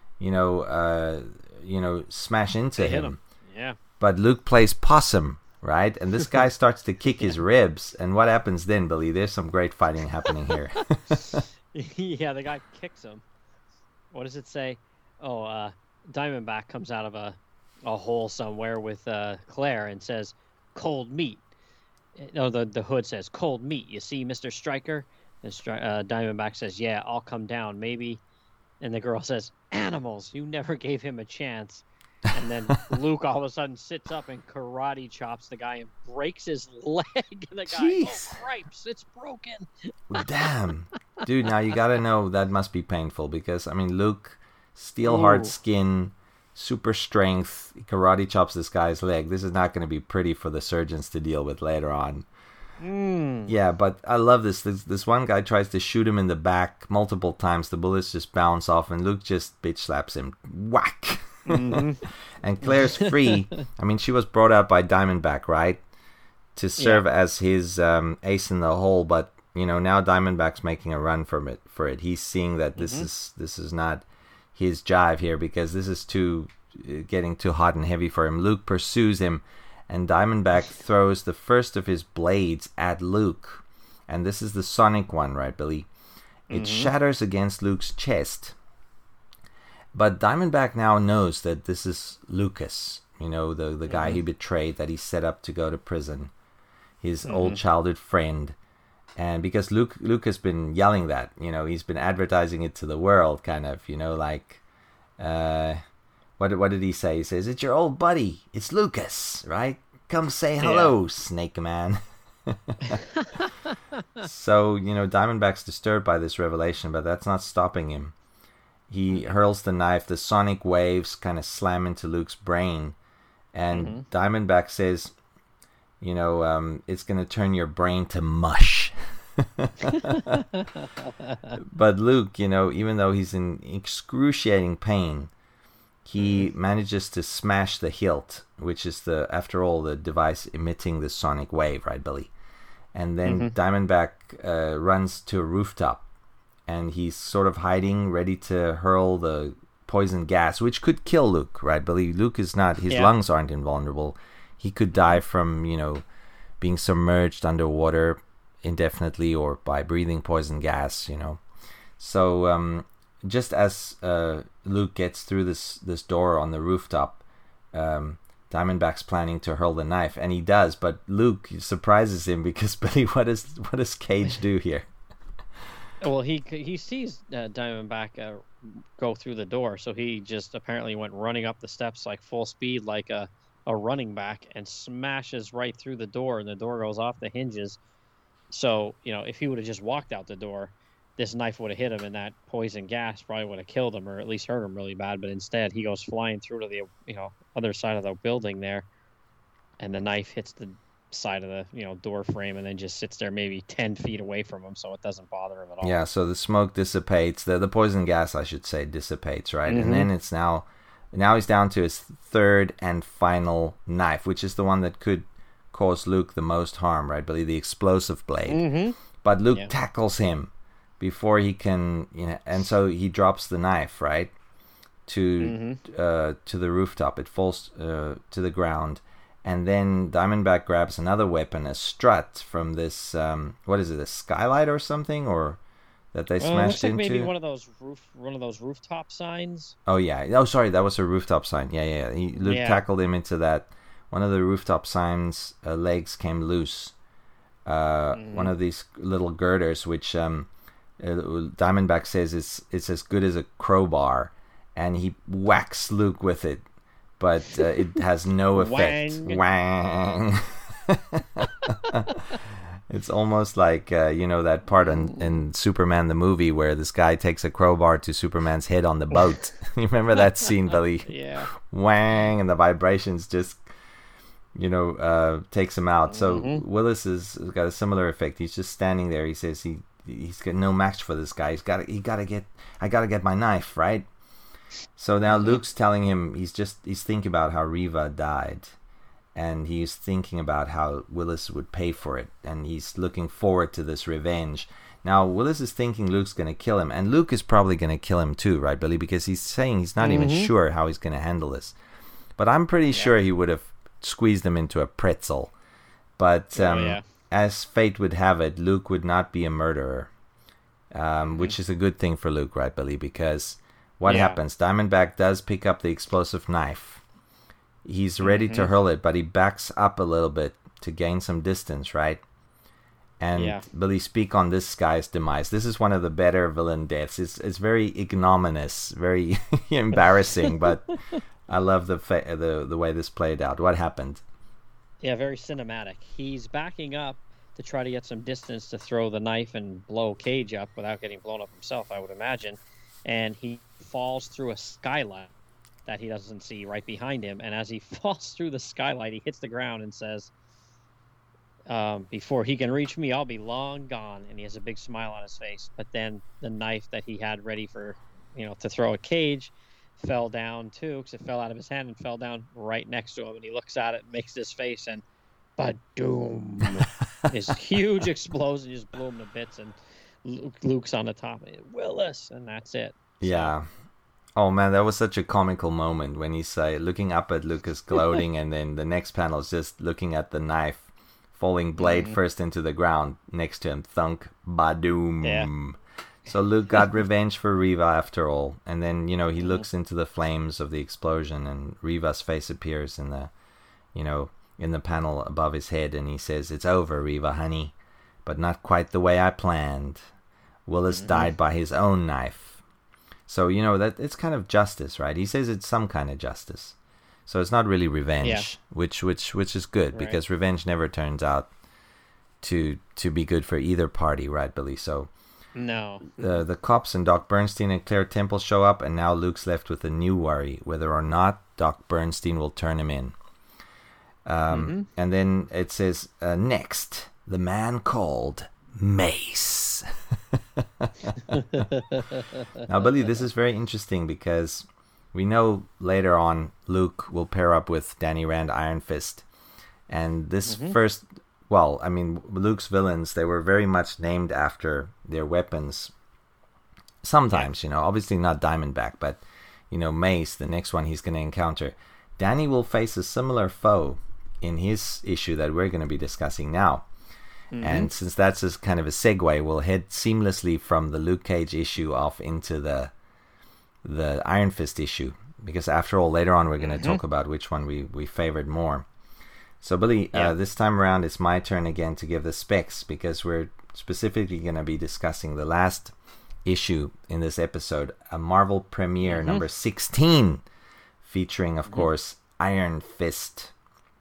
smash into him. Yeah. But Luke plays possum, right? And this guy starts to kick his ribs. And what happens then, Billy? There's some great fighting happening here. Yeah, the guy kicks him. What does it say? Oh, Diamondback comes out of a hole somewhere with Claire and says, "Cold meat." No, the hood says, "Cold meat. You see, Mr. Stryker?" And Diamondback says, "Yeah, I'll come down, maybe." And the girl says, "Animals. You never gave him a chance." And then Luke all of a sudden sits up and karate chops the guy and breaks his leg. And the guy, Jeez. oh, cripes, it's broken. Damn. Dude, now you gotta know that must be painful because, I mean, Luke, steel hard skin, super strength, karate chops this guy's leg. This is not going to be pretty for the surgeons to deal with later on. Yeah, but I love this. This one guy tries to shoot him in the back multiple times. The bullets just bounce off, and Luke just bitch slaps him. Whack! And Claire's free. I mean, she was brought out by Diamondback, right? To serve as his ace in the hole, but you know, now Diamondback's making a run for it. He's seeing that this is not his jive here because this is getting too hot and heavy for him. Luke pursues him, and Diamondback throws the first of his blades at Luke, and this is the sonic one, right, Billy? It shatters against Luke's chest, but Diamondback now knows that this is Lucas, you know, the guy he betrayed, that he set up to go to prison, his old childhood friend. And because Luke has been yelling that, you know, he's been advertising it to the world, kind of, you know, like, what did he say? He says, "It's your old buddy, it's Lucas, right? Come say hello, Snake Man." So, you know, Diamondback's disturbed by this revelation, but that's not stopping him. He hurls the knife, the sonic waves kind of slam into Luke's brain, and Diamondback says, you know, it's going to turn your brain to mush. But Luke, you know, even though he's in excruciating pain, he manages to smash the hilt, which is after all, the device emitting the sonic wave, right, Billy? And then Diamondback runs to a rooftop, and he's sort of hiding, ready to hurl the poison gas, which could kill Luke, right, Billy? Luke is not, his lungs aren't invulnerable. He could die from, you know, being submerged underwater indefinitely or by breathing poison gas, you know. So just as Luke gets through this door on the rooftop, Diamondback's planning to hurl the knife, and he does, but Luke surprises him because, Billy, what does Cage do here? Well, he sees Diamondback go through the door, so he just apparently went running up the steps like full speed, like a running back, and smashes right through the door, and the door goes off the hinges. So, you know, if he would have just walked out the door, this knife would have hit him, and that poison gas probably would have killed him, or at least hurt him really bad. But instead, he goes flying through to the, you know, other side of the building there, and the knife hits the side of the, you know, door frame, and then just sits there maybe 10 feet away from him, so it doesn't bother him at all. Yeah, so the smoke dissipates, the poison gas, I should say, dissipates, right? And then it's now he's down to his third and final knife, which is the one that could cause Luke the most harm, right, Billy? The explosive blade. But Luke tackles him before he can, you know, and so he drops the knife, right, to the rooftop. It falls to the ground, and then Diamondback grabs another weapon, a strut from this, what is it, a skylight or something, or that they smashed into? Maybe one of those rooftop signs. Oh yeah. Oh, sorry, that was a rooftop sign. Yeah. Luke tackled him into that. One of the rooftop signs' legs came loose. One of these little girders, which Diamondback says it's as good as a crowbar, and he whacks Luke with it, but it has no effect. Wang. It's almost like, you know, that part in Superman the movie where this guy takes a crowbar to Superman's head on the boat. You remember that scene, Billy? Yeah. Wang, and the vibrations just, you know, takes him out. So Willis has got a similar effect. He's just standing there. He says he's got no match for this guy. I gotta get my knife, right? So now Luke's telling him he's thinking about how Reva died. And he's thinking about how Willis would pay for it. And he's looking forward to this revenge. Now, Willis is thinking Luke's going to kill him. And Luke is probably going to kill him too, right, Billy? Because he's saying he's not even sure how he's going to handle this. But I'm pretty sure he would have squeezed him into a pretzel. But as fate would have it, Luke would not be a murderer. Which is a good thing for Luke, right, Billy? Because what happens? Diamondback does pick up the explosive knife. He's ready to hurl it, but he backs up a little bit to gain some distance, right? And Billy, speak on this guy's demise. This is one of the better villain deaths. It's very ignominious, very embarrassing, but I love the way this played out. What happened? Yeah, very cinematic. He's backing up to try to get some distance to throw the knife and blow Cage up without getting blown up himself, I would imagine. And he falls through a skylight that he doesn't see right behind him. And as he falls through the skylight, he hits the ground and says, before he can reach me, I'll be long gone. And he has a big smile on his face. But then the knife that he had ready for, to throw at Cage fell down too, because it fell out of his hand and fell down right next to him. And he looks at it, makes this face, and ba-doom. This huge explosion just blew him to bits, and Luke's on the top. Willis, and that's it. Yeah. Oh man, that was such a comical moment when he's looking up at Lucas gloating, and then the next panel is just looking at the knife falling blade first into the ground next to him. Thunk, ba-doom. Yeah. So Luke got revenge for Reva after all, and then he looks into the flames of the explosion, and Reva's face appears in the in the panel above his head, and he says, "It's over, Reva, honey, but not quite the way I planned. Willis died by his own knife." So that it's kind of justice, right? He says it's some kind of justice, so it's not really revenge, which is good, because revenge never turns out to be good for either party, right, Billy? So. No. The cops and Doc Bernstein and Claire Temple show up, and now Luke's left with a new worry, whether or not Doc Bernstein will turn him in. And then it says, next, the man called Mace. Now, Billy, this is very interesting, because we know later on Luke will pair up with Danny Rand Iron Fist. And this first... Well, I mean, Luke's villains, they were very much named after their weapons. Sometimes, obviously not Diamondback, but, Mace, the next one he's going to encounter. Danny will face a similar foe in his issue that we're going to be discussing now. And since that's kind of a segue, we'll head seamlessly from the Luke Cage issue off into the Iron Fist issue. Because after all, later on, we're going to talk about which one we favored more. So, Billy, this time around, it's my turn again to give the specs, because we're specifically going to be discussing the last issue in this episode, a Marvel premiere number 16, featuring, of course, Iron Fist.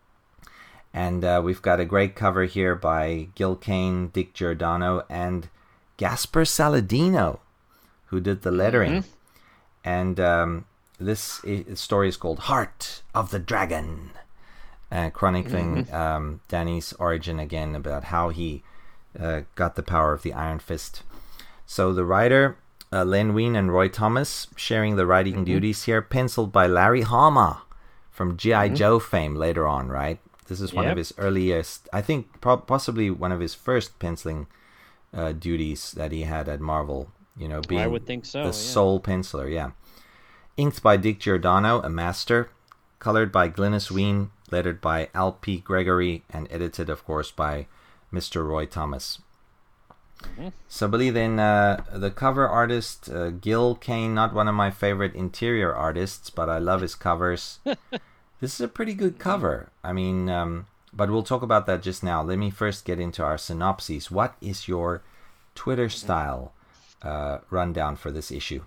And we've got a great cover here by Gil Kane, Dick Giordano, and Gasper Saladino, who did the lettering. And this story is called Heart of the Dragon. Chronicling Danny's origin again, about how he got the power of the Iron Fist. So the writer, Len Wein and Roy Thomas, sharing the writing duties here, penciled by Larry Hama from G.I. Joe fame later on, right? This is one of his earliest, I think possibly one of his first penciling duties that he had at Marvel, being I would think so, the sole penciler, Inked by Dick Giordano, a master, colored by Glynis Wein, lettered by Al P. Gregory, and edited, of course, by Mr. Roy Thomas. So, Billy, then the cover artist, Gil Kane, not one of my favorite interior artists, but I love his covers. This is a pretty good cover. I mean, but we'll talk about that just now. Let me first get into our synopses. What is your Twitter style rundown for this issue?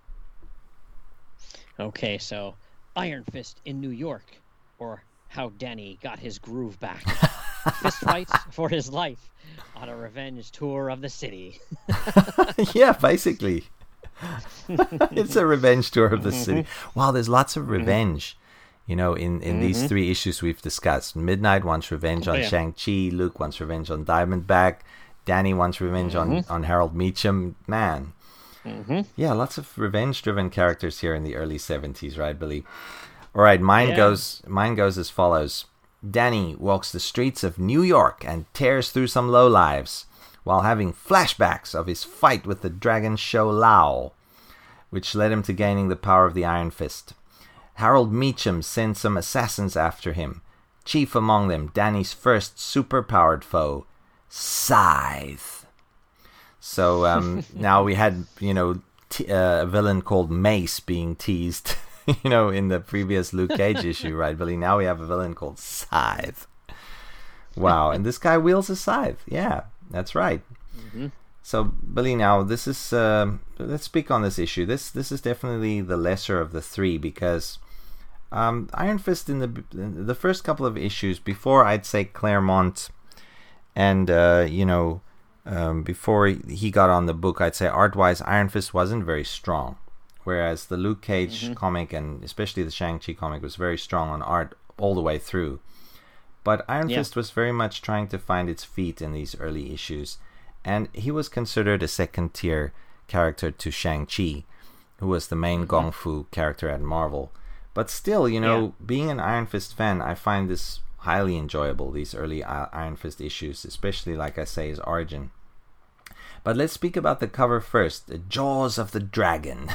Okay, so Iron Fist in New York, or how Danny got his groove back. Fist fights for his life on a revenge tour of the city. Yeah, basically. It's a revenge tour of the city. Wow, there's lots of revenge, in these three issues we've discussed. Midnight wants revenge on Shang-Chi. Luke wants revenge on Diamondback. Danny wants revenge on Harold Meacham. Man. Yeah, lots of revenge-driven characters here in the early 70s, right, Billy? All right, mine goes as follows. Danny walks the streets of New York and tears through some lowlives while having flashbacks of his fight with the dragon Shou Lao, which led him to gaining the power of the Iron Fist. Harold Meacham sends some assassins after him, chief among them Danny's first super-powered foe, Scythe. So now we had, a villain called Mace being teased, in the previous Luke Cage issue, right, Billy? Now we have a villain called Scythe. Wow, and this guy wields a scythe. Yeah, that's right. So, Billy, now this is, let's speak on this issue. This is definitely the lesser of the three, because Iron Fist in the first couple of issues, before I'd say Claremont, and before he got on the book, I'd say art-wise, Iron Fist wasn't very strong. Whereas the Luke Cage comic, and especially the Shang-Chi comic, was very strong on art all the way through. But Iron Fist was very much trying to find its feet in these early issues. And he was considered a second-tier character to Shang-Chi, who was the main Gong Fu character at Marvel. But still, being an Iron Fist fan, I find this highly enjoyable, these early Iron Fist issues, especially, like I say, his origin. But let's speak about the cover first. The Jaws of the Dragon.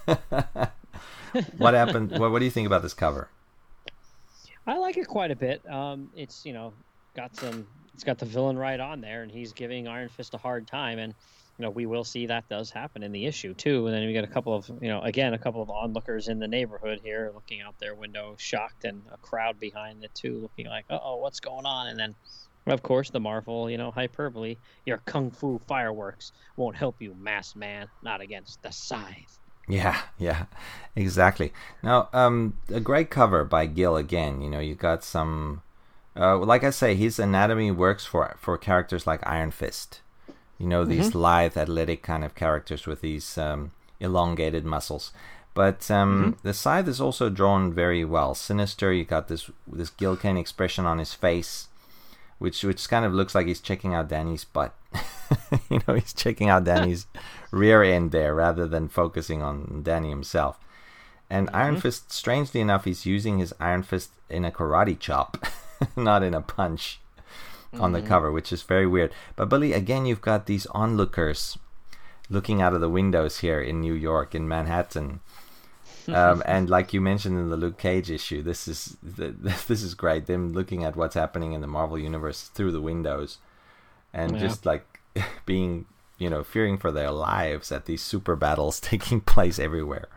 What happened? What do you think about this cover? I like it quite a bit. It's it's got the villain right on there, and he's giving Iron Fist a hard time, and we will see that does happen in the issue too. And then we get a couple of a couple of onlookers in the neighborhood here, looking out their window, shocked, and a crowd behind it too, looking like, what's going on? And then, of course, the Marvel, hyperbole. Your kung fu fireworks won't help you, masked man. Not against the Scythe. Yeah, exactly. Now, a great cover by Gill again. You got some, like I say, his anatomy works for characters like Iron Fist. These lithe, athletic kind of characters with these elongated muscles. But the Scythe is also drawn very well. Sinister. You got this Gil Kane expression on his face, which kind of looks like he's checking out Danny's butt. He's checking out Danny's rear end there rather than focusing on Danny himself. And Iron Fist, strangely enough, he's using his Iron Fist in a karate chop, not in a punch on the cover, which is very weird. But Billy, again, you've got these onlookers looking out of the windows here in New York, in Manhattan. And like you mentioned in the Luke Cage issue, this is great. Them looking at what's happening in the Marvel Universe through the windows. And just like being, fearing for their lives at these super battles taking place everywhere.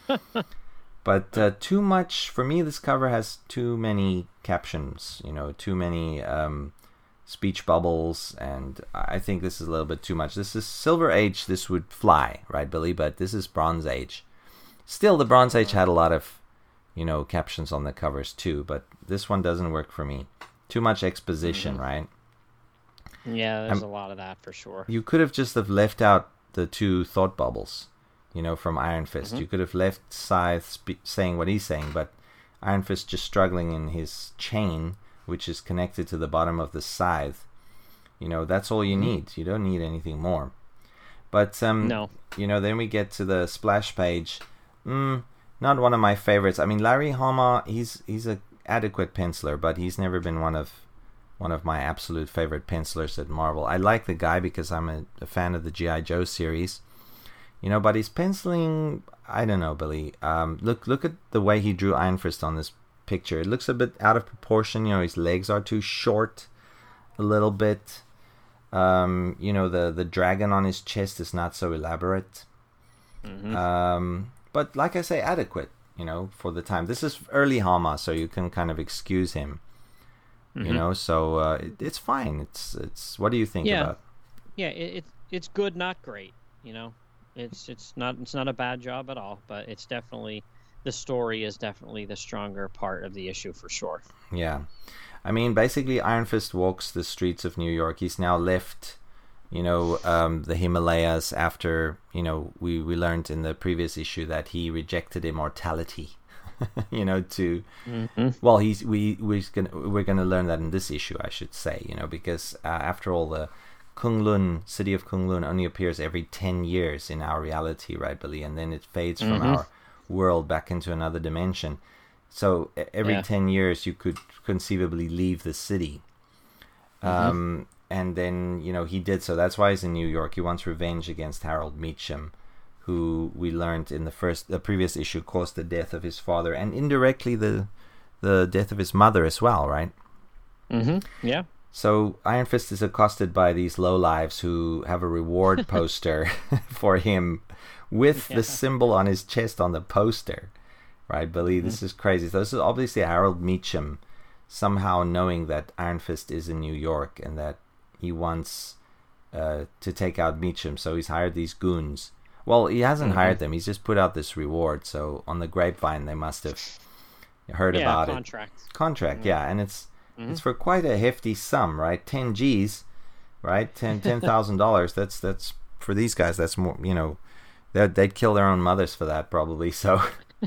But too much, for me, this cover has too many captions, too many speech bubbles, and I think this is a little bit too much. This is Silver Age, this would fly, right, Billy? But this is Bronze Age. Still, the Bronze Age had a lot of, captions on the covers too, but this one doesn't work for me. Too much exposition, right? Yeah, there's a lot of that for sure. You could have just left out the two thought bubbles, from Iron Fist. You could have left Scythe saying what he's saying, but Iron Fist just struggling in his chain, which is connected to the bottom of the scythe. That's all you need. You don't need anything more. But no. Then we get to the splash page. Not one of my favorites. I mean, Larry Hama, he's a adequate penciler, but he's never been one of my absolute favorite pencilers at Marvel. I like the guy because I'm a fan of the G.I. Joe series. But his penciling, I don't know, Billy. Look at the way he drew Iron Fist on this picture. It looks a bit out of proportion. His legs are too short a little bit. The dragon on his chest is not so elaborate. But like I say, adequate, for the time. This is early Hama, so you can kind of excuse him. So it's fine. It's what do you think about? Yeah, it's good, not great, It's not a bad job at all, but it's definitely, the story is definitely the stronger part of the issue for sure. Yeah. I mean, basically, Iron Fist walks the streets of New York. He's now left, the Himalayas after, we learned in the previous issue that he rejected immortality, well, we're gonna learn that in this issue, I should say, because after all, the Kunlun, city of Kunlun, only appears every 10 years in our reality, right, Billy? And then it fades from our world back into another dimension. So every 10 years you could conceivably leave the city. And then, he did so. That's why he's in New York. He wants revenge against Harold Meacham, who we learned in the previous issue caused the death of his father and indirectly the death of his mother as well, right? Yeah. So Iron Fist is accosted by these lowlives who have a reward poster for him with the symbol on his chest on the poster. Right, Billy? This is crazy. So this is obviously Harold Meacham somehow knowing that Iron Fist is in New York and that he wants to take out Meacham. So he's hired these goons. Well, he hasn't hired them. He's just put out this reward. So on the grapevine, they must have heard about contract. Yeah, and it's for quite a hefty sum, right? 10 G's, right? $10,000. That's for these guys. That's more. They'd kill their own mothers for that probably. So,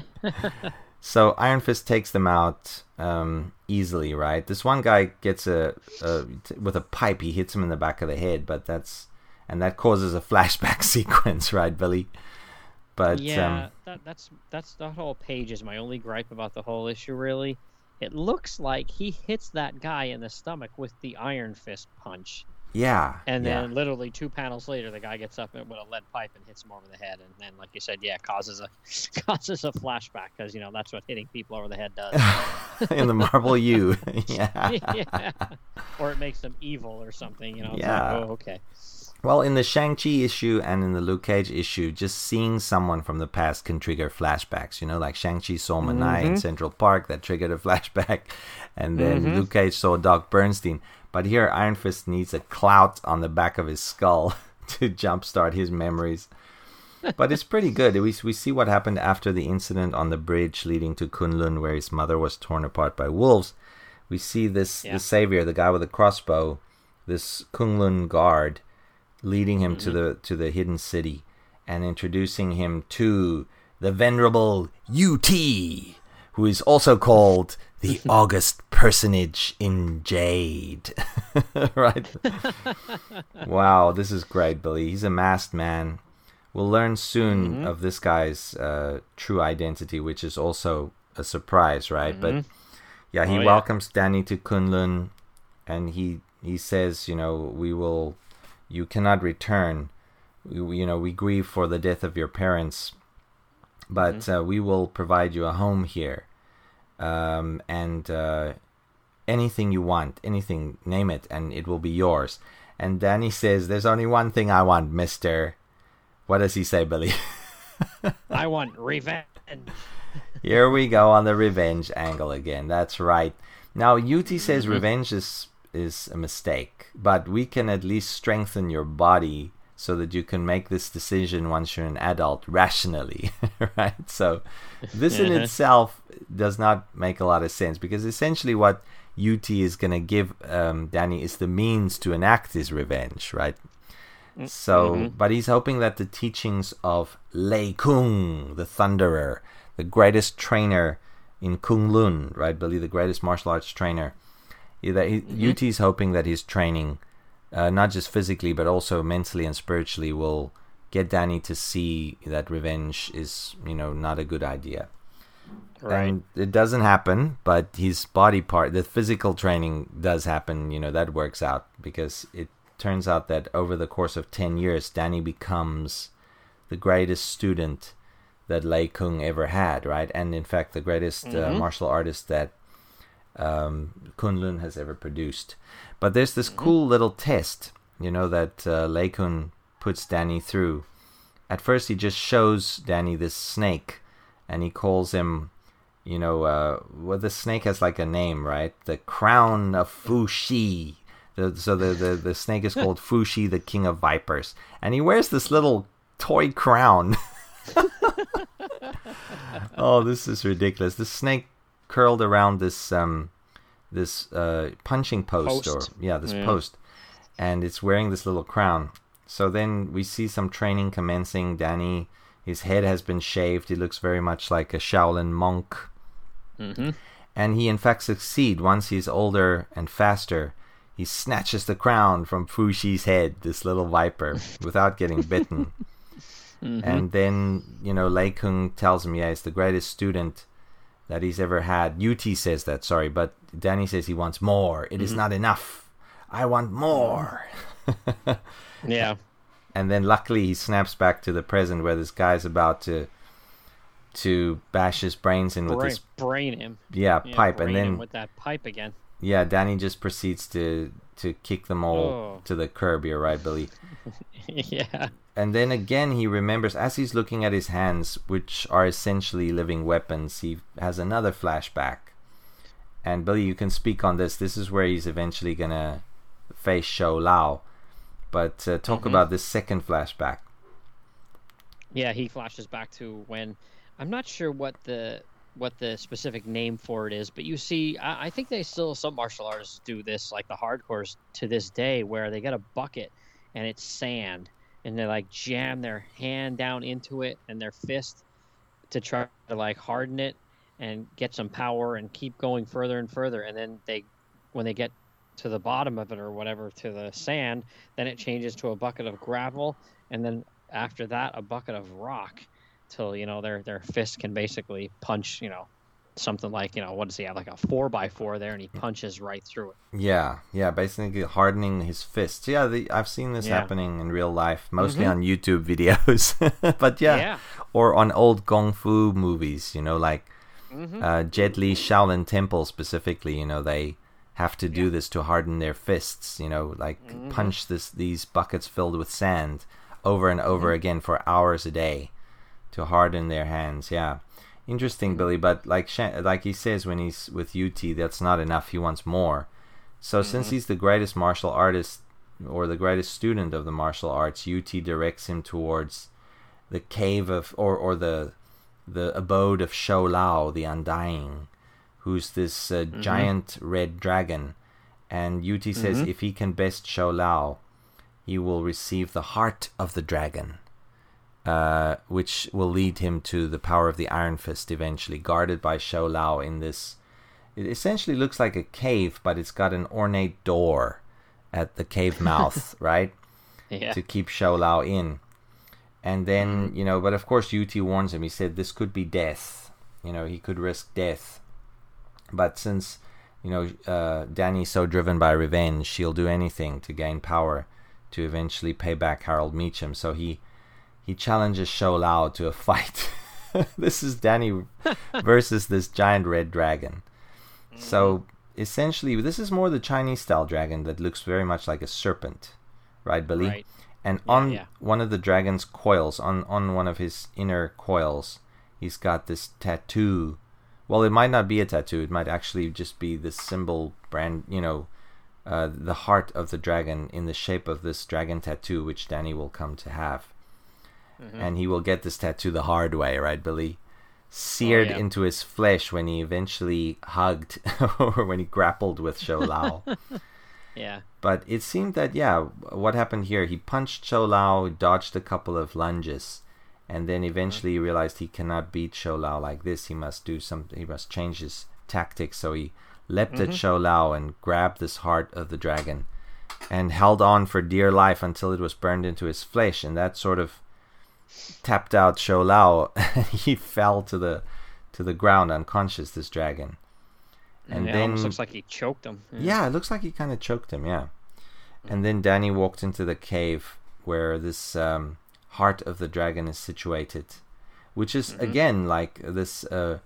so Iron Fist takes them out easily, right? This one guy gets with a pipe. He hits him in the back of the head, but that causes a flashback sequence, right, Billy? But yeah, that's that whole page is my only gripe about the whole issue. Really, it looks like he hits that guy in the stomach with the Iron Fist punch. Yeah. And then literally 2 panels later, the guy gets up with a lead pipe and hits him over the head, and then, like you said, causes a flashback because that's what hitting people over the head does. In the Marvel U, yeah. Yeah. Or it makes them evil or something. It's yeah. like, oh, okay. Well, in the Shang-Chi issue and in the Luke Cage issue, just seeing someone from the past can trigger flashbacks. Like Shang-Chi saw Manai in Central Park, that triggered a flashback. And then Luke Cage saw Doc Bernstein. But here, Iron Fist needs a clout on the back of his skull to jumpstart his memories. But it's pretty good. We see what happened after the incident on the bridge leading to Kunlun, where his mother was torn apart by wolves. We see the savior, the guy with the crossbow, this Kunlun guard, leading him to the hidden city and introducing him to the venerable UT, who is also called the August Personage in Jade. Right? Wow, this is great, Billy. He's a masked man. We'll learn soon of this guy's true identity, which is also a surprise, right? But yeah, he welcomes Danny to Kunlun, and he says, you cannot return. We grieve for the death of your parents, but we will provide you a home here. And anything you want, anything, name it, and it will be yours. And Danny says, there's only one thing I want, mister. What does he say, Billy? I want revenge. Here we go on the revenge angle again. That's right. Now, UT says revenge is a mistake, but we can at least strengthen your body so that you can make this decision once you're an adult rationally, right? So this in itself does not make a lot of sense, because essentially what UT is going to give Danny is the means to enact his revenge, right? So, but he's hoping that the teachings of Lei Kung, the Thunderer, the greatest trainer in Kunlun, right, Billy, the greatest martial arts trainer, UT is hoping that his training, not just physically but also mentally and spiritually, will get Danny to see that revenge is, not a good idea. Right. And it doesn't happen, but his body part, the physical training does happen. That works out, because it turns out that over the course of 10 years, Danny becomes the greatest student that Lei Kung ever had, right? And in fact, the greatest martial artist that Kunlun has ever produced. But there's this cool little test, that Lei Kung puts Danny through. At first, he just shows Danny this snake, and he calls him, the snake has like a name, right? The Crown of Fushi. So the snake is called Fushi, the King of Vipers, and he wears this little toy crown. Oh, this is ridiculous. The snake curled around this punching post. Post, and it's wearing this little crown. So then we see some training commencing. Danny, his head has been shaved. He looks very much like a Shaolin monk, and he in fact succeeds. Once he's older and faster, he snatches the crown from Fushi's head, this little viper, without getting bitten. And then Lei Kung tells him, he's the greatest student that he's ever had. UT says that, sorry, but Danny says he wants more. It is not enough. I want more. Yeah. And then luckily he snaps back to the present, where this guy's about to bash his brains in with this brain him. Yeah, pipe, and then him with that pipe again. Yeah, Danny just proceeds to kick them all to the curb. You're right, Billy. Yeah. And then again, he remembers, as he's looking at his hands, which are essentially living weapons, he has another flashback. And Billy, you can speak on this. This is where he's eventually going to face Shou Lao. But talk about this second flashback. Yeah, he flashes back to when... I'm not sure what the what the specific name for it is, but you see, I think they still, some martial artists do this, like the hardcores to this day, where they get a bucket and it's sand, and they like jam their hand down into it and their fist to try to like harden it and get some power and keep going further and further. And then when they get to the bottom of it or whatever, to the sand, then it changes to a bucket of gravel, and then after that a bucket of rock, till their fist can basically punch something like what does he have, like a 4x4 there, and he punches right through it. Yeah, basically hardening his fists. Yeah, I've seen this happening in real life, mostly on YouTube videos. But or on old kung fu movies, like Jet Li Shaolin Temple specifically. They have to do this to harden their fists. Punch these buckets filled with sand over and over again for hours a day to harden their hands. Yeah, interesting, Billy. But like he says, when he's with UT, that's not enough. He wants more. So since he's the greatest martial artist or the greatest student of the martial arts, UT directs him towards the cave of or the abode of Shou Lao, the Undying, who's this giant red dragon. And UT says if he can best Shou Lao, he will receive the heart of the dragon, which will lead him to the power of the Iron Fist eventually, guarded by Shou Lao in this. It essentially looks like a cave, but it's got an ornate door at the cave mouth, right? Yeah. To keep Shou Lao in. And then, but of course UT warns him. He said this could be death. He could risk death. But since, Danny's so driven by revenge, she'll do anything to gain power to eventually pay back Harold Meacham. So he challenges Shou Lao to a fight. This is Danny versus this giant red dragon. So essentially, this is more the Chinese style dragon that looks very much like a serpent, right, Billy? Right. And on one of the dragon's coils, on one of his inner coils, he's got this tattoo. Well, it might not be a tattoo. It might actually just be this symbol brand, the heart of the dragon in the shape of this dragon tattoo, which Danny will come to have. And he will get this tattoo the hard way, right, Billy? Seared into his flesh when he eventually hugged or when he grappled with Shou Lao. Yeah. But it seemed that, what happened here, he punched Shou Lao, dodged a couple of lunges, and then eventually he realized he cannot beat Shou Lao like this. He must do something. He must change his tactics. So he leapt at Shou Lao and grabbed this heart of the dragon and held on for dear life until it was burned into his flesh, and that sort of tapped out Shou Lao. He fell to the ground unconscious, this dragon. And then it almost looks like he choked him. Yeah, it looks like he kind of choked him, And then Danny walked into the cave where this heart of the dragon is situated, which is again like this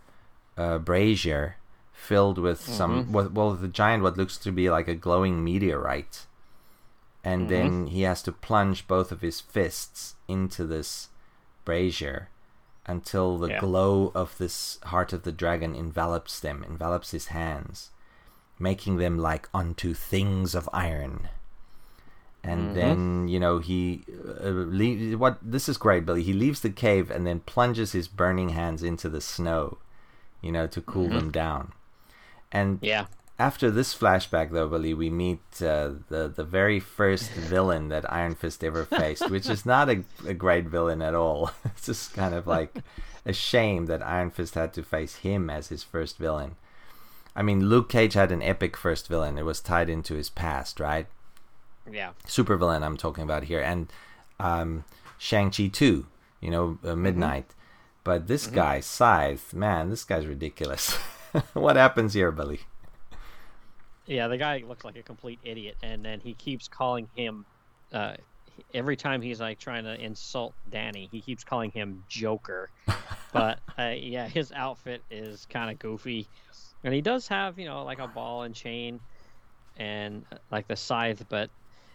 brazier filled with some the giant, what looks to be like a glowing meteorite. And then he has to plunge both of his fists into this brazier until the glow of this heart of the dragon envelops his hands, making them like unto things of iron. And then, he this is great, Billy. He leaves the cave and then plunges his burning hands into the snow, to cool them down. And after this flashback, though, Billy, we meet the very first villain that Iron Fist ever faced, which is not a great villain at all. It's just kind of like a shame that Iron Fist had to face him as his first villain. I mean, Luke Cage had an epic first villain. It was tied into his past, right? Yeah. Super villain I'm talking about here. And Shang-Chi too, Midnight. But this guy, Scythe, man, this guy's ridiculous. What happens here, Billy? Yeah, the guy looks like a complete idiot, and then he keeps calling him, every time he's like trying to insult Danny, he keeps calling him Joker. But his outfit is kind of goofy, and he does have like a ball and chain, and like the scythe, but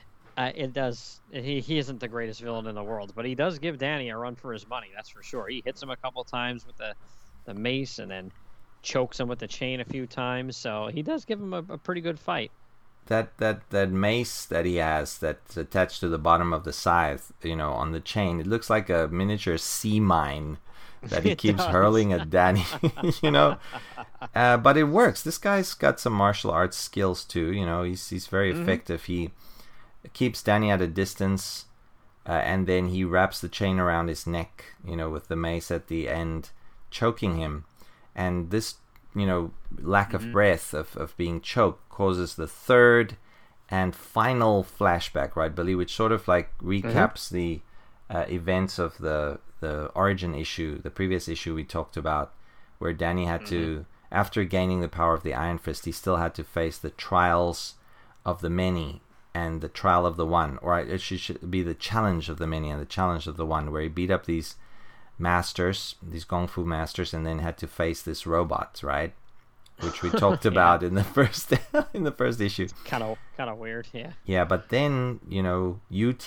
he isn't the greatest villain in the world, but he does give Danny a run for his money, that's for sure. He hits him a couple times with the mace, and then chokes him with the chain a few times, so he does give him a pretty good fight. That mace that he has that's attached to the bottom of the scythe, on the chain, it looks like a miniature sea mine that he It keeps does. hurling at Danny. you know, but it works. This guy's got some martial arts skills too. You know, he's very effective. He keeps Danny at a distance, and then he wraps the chain around his neck. You know, with the mace at the end, choking him. And this, you know, lack of breath of being choked causes the third and final flashback, right, Billy, which sort of like recaps the events of the origin issue, the previous issue we talked about, where Danny had to, after gaining the power of the Iron Fist, he still had to face the trials of the many and the trial of the one, or it should be the challenge of the many and the challenge of the one, where he beat up these masters, these Kung Fu masters, and then had to face this robot, right? Which we talked about in the first issue. Kind of weird, yeah. Yeah, but then, you know, UT,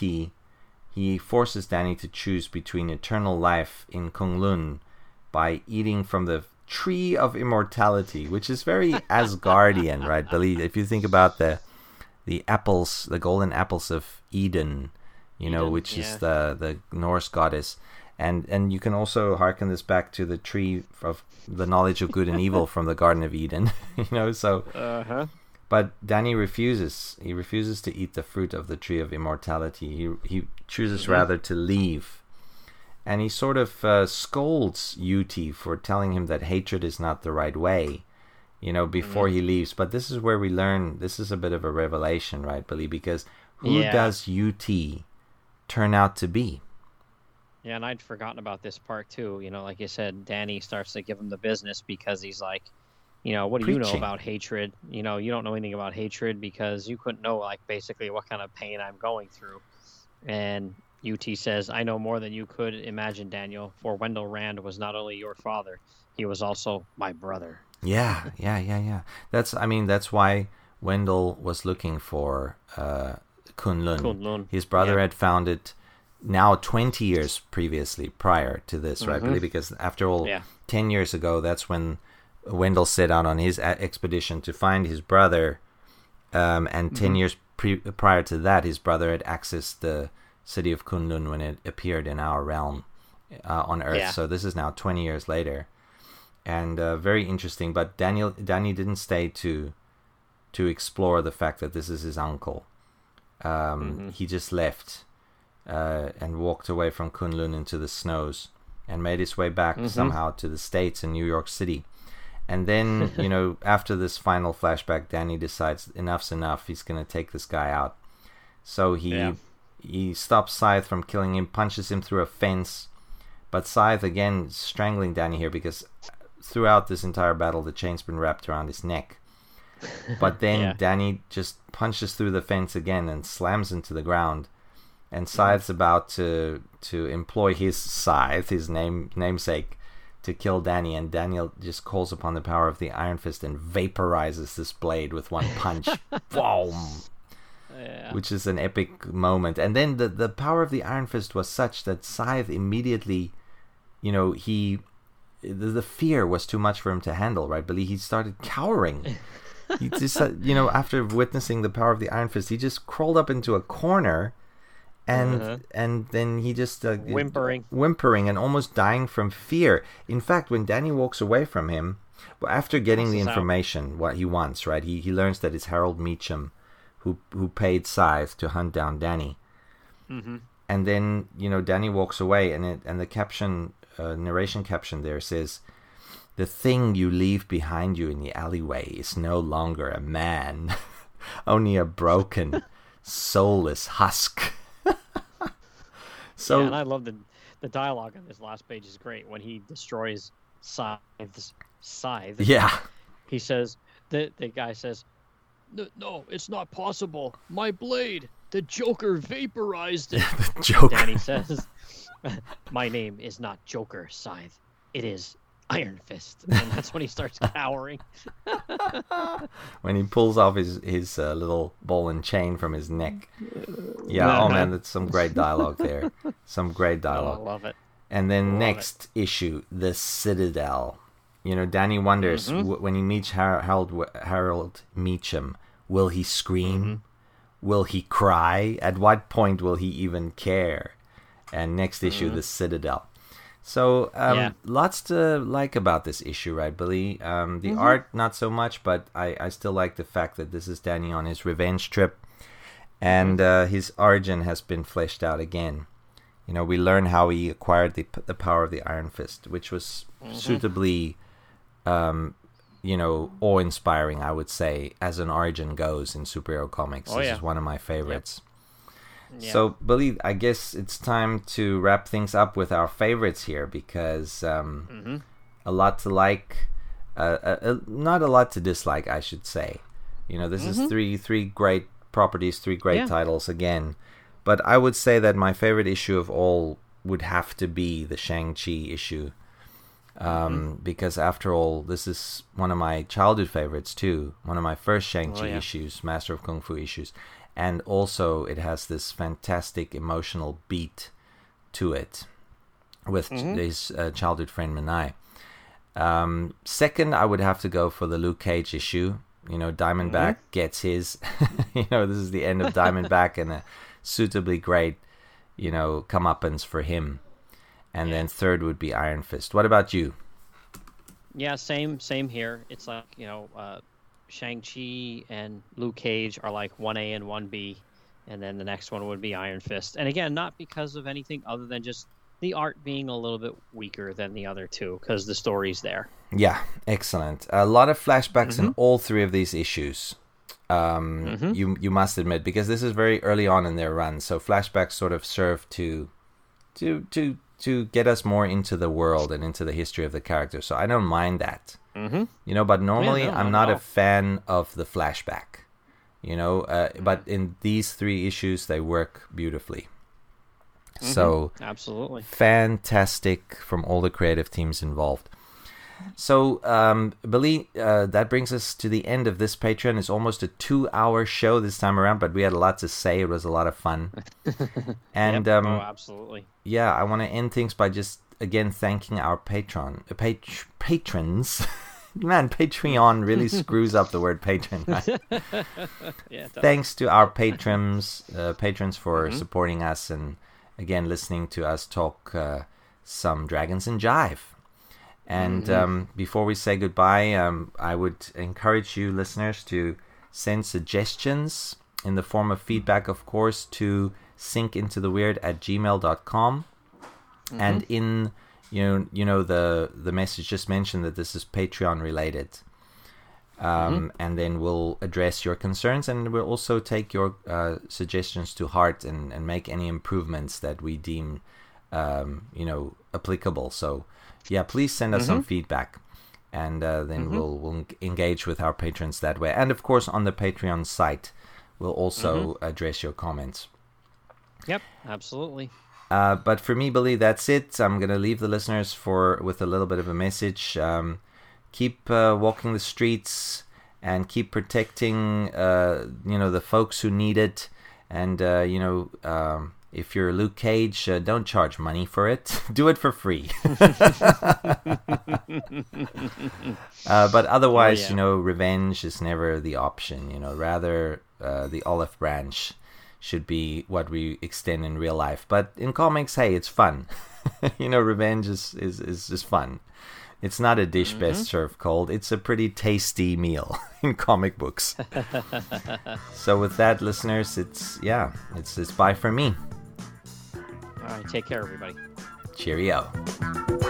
he forces Danny to choose between eternal life in Kunlun by eating from the Tree of Immortality, which is very Asgardian, right, Billy? If you think about the apples, the golden apples of Eden, you know, which is the Norse goddess. And you can also hearken this back to the tree of the knowledge of good and evil from the Garden of Eden, you know. So, but Danny refuses. He refuses to eat the fruit of the tree of immortality. He chooses rather to leave, and he sort of scolds UT for telling him that hatred is not the right way, you know, before he leaves. But this is where we learn. This is a bit of a revelation, right, Billy? Because who does UT turn out to be? Yeah, and I'd forgotten about this part too. You know, like you said, Danny starts to give him the business because he's like, you know, what do you know about hatred? You know, you don't know anything about hatred because you couldn't know, like, basically what kind of pain I'm going through. And UT says, I know more than you could imagine, Daniel, for Wendell Rand was not only your father, he was also my brother. Yeah. That's why Wendell was looking for Kunlun. His brother had found it now 20 years prior to this, right, Billy? Because after all, 10 years ago, that's when Wendell set out on his expedition to find his brother, and 10 years prior to that, his brother had accessed the city of Kunlun when it appeared in our realm on Earth. So this is now 20 years later, and very interesting. But Danny didn't stay to explore the fact that this is his uncle. He just left. And walked away from Kunlun into the snows and made his way back somehow to the States in New York City. And then, you know, after this final flashback, Danny decides enough's enough. He's going to take this guy out. So he stops Scythe from killing him, punches him through a fence. But Scythe, again, strangling Danny here because throughout this entire battle, the chain's been wrapped around his neck. But then Danny just punches through the fence again and slams into the ground. And Scythe's about to employ his scythe, his namesake, to kill Danny. And Daniel just calls upon the power of the Iron Fist and vaporizes this blade with one punch. Boom! Yeah. Which is an epic moment. And then the power of the Iron Fist was such that Scythe immediately, you know, the fear was too much for him to handle, right? But he started cowering. He just, you know, after witnessing the power of the Iron Fist, he just crawled up into a corner. And then he just whimpering and almost dying from fear. In fact, when Danny walks away from him, after getting the information, what he wants, right? He learns that it's Harold Meacham who paid Scythe to hunt down Danny. And then, you know, Danny walks away, and the caption, narration caption there says, "The thing you leave behind you in the alleyway is no longer a man, only a broken, soulless husk." And I love the dialogue on this last page is great when he destroys Scythe's scythe. Yeah. He says, the guy says, no, it's not possible. My blade, the Joker vaporized it. The Joker. Danny says, my name is not Joker, Scythe. It is Iron Fist. And that's when he starts cowering. When he pulls off his little ball and chain from his neck. Yeah, oh man, that's some great dialogue there. Some great dialogue. I love it. And then next issue, The Citadel. You know, Danny wonders, when he meets Harold Meacham, will he scream? Will he cry? At what point will he even care? And next issue, The Citadel. So, Yeah. lots to like about this issue, right, Billy? The art, not so much, but I still like the fact that this is Danny on his revenge trip, and his origin has been fleshed out again. You know, we learn how he acquired the power of the Iron Fist, which was suitably, awe-inspiring, I would say, as an origin goes in superhero comics. This is one of my favorites. Yeah. So, Billy, I guess it's time to wrap things up with our favorites here, because a lot to like, not a lot to dislike, I should say. You know, this is three great properties, three great titles again. But I would say that my favorite issue of all would have to be the Shang-Chi issue. Because after all, this is one of my childhood favorites too. One of my first Shang-Chi issues, Master of Kung Fu issues. And also it has this fantastic emotional beat to it with his childhood friend Minai. Second, I would have to go for the Luke Cage issue. You know, Diamondback gets his. You know, this is the end of Diamondback and a suitably great, comeuppance for him. And then third would be Iron Fist. What about you? Yeah, same here. It's like, Shang-Chi and Luke Cage are like 1A and 1B, and then the next one would be Iron Fist. And again, not because of anything other than just the art being a little bit weaker than the other two, because the story's there. Yeah, excellent. A lot of flashbacks in all three of these issues. You must admit, because this is very early on in their run, so flashbacks sort of serve to get us more into the world and into the history of the character. So I don't mind that. But normally I'm not a fan of the flashback. But in these three issues they work beautifully. So absolutely fantastic from all the creative teams involved. So, Billy, that brings us to the end of this Patreon. It's almost a 2-hour show this time around, but we had a lot to say. It was a lot of fun. And absolutely. Yeah, I want to end things by just again thanking our patrons. Man, Patreon really screws up the word patron. Yeah, thanks to our patrons for supporting us and again listening to us talk some Dragons and Jive. And before we say goodbye, I would encourage you listeners to send suggestions in the form of feedback, of course, to sinkintotheweird@gmail.com. And in the message just mentioned that this is Patreon related. And then we'll address your concerns, and we'll also take your suggestions to heart and make any improvements that we deem applicable. So yeah, please send us some feedback, and then we'll engage with our patrons that way. And of course, on the Patreon site, we'll also address your comments. Yep, absolutely. But for me, Billy, that's it. I'm going to leave the listeners with a little bit of a message. Keep walking the streets and keep protecting, the folks who need it. And, if you're Luke Cage, don't charge money for it. Do it for free. But otherwise, revenge is never the option. Rather the olive branch should be what we extend in real life. But in comics, hey, it's fun. Revenge is just fun. It's not a dish best served cold. It's a pretty tasty meal in comic books. So with that, listeners, it's bye for me. All right, take care, everybody. Cheerio.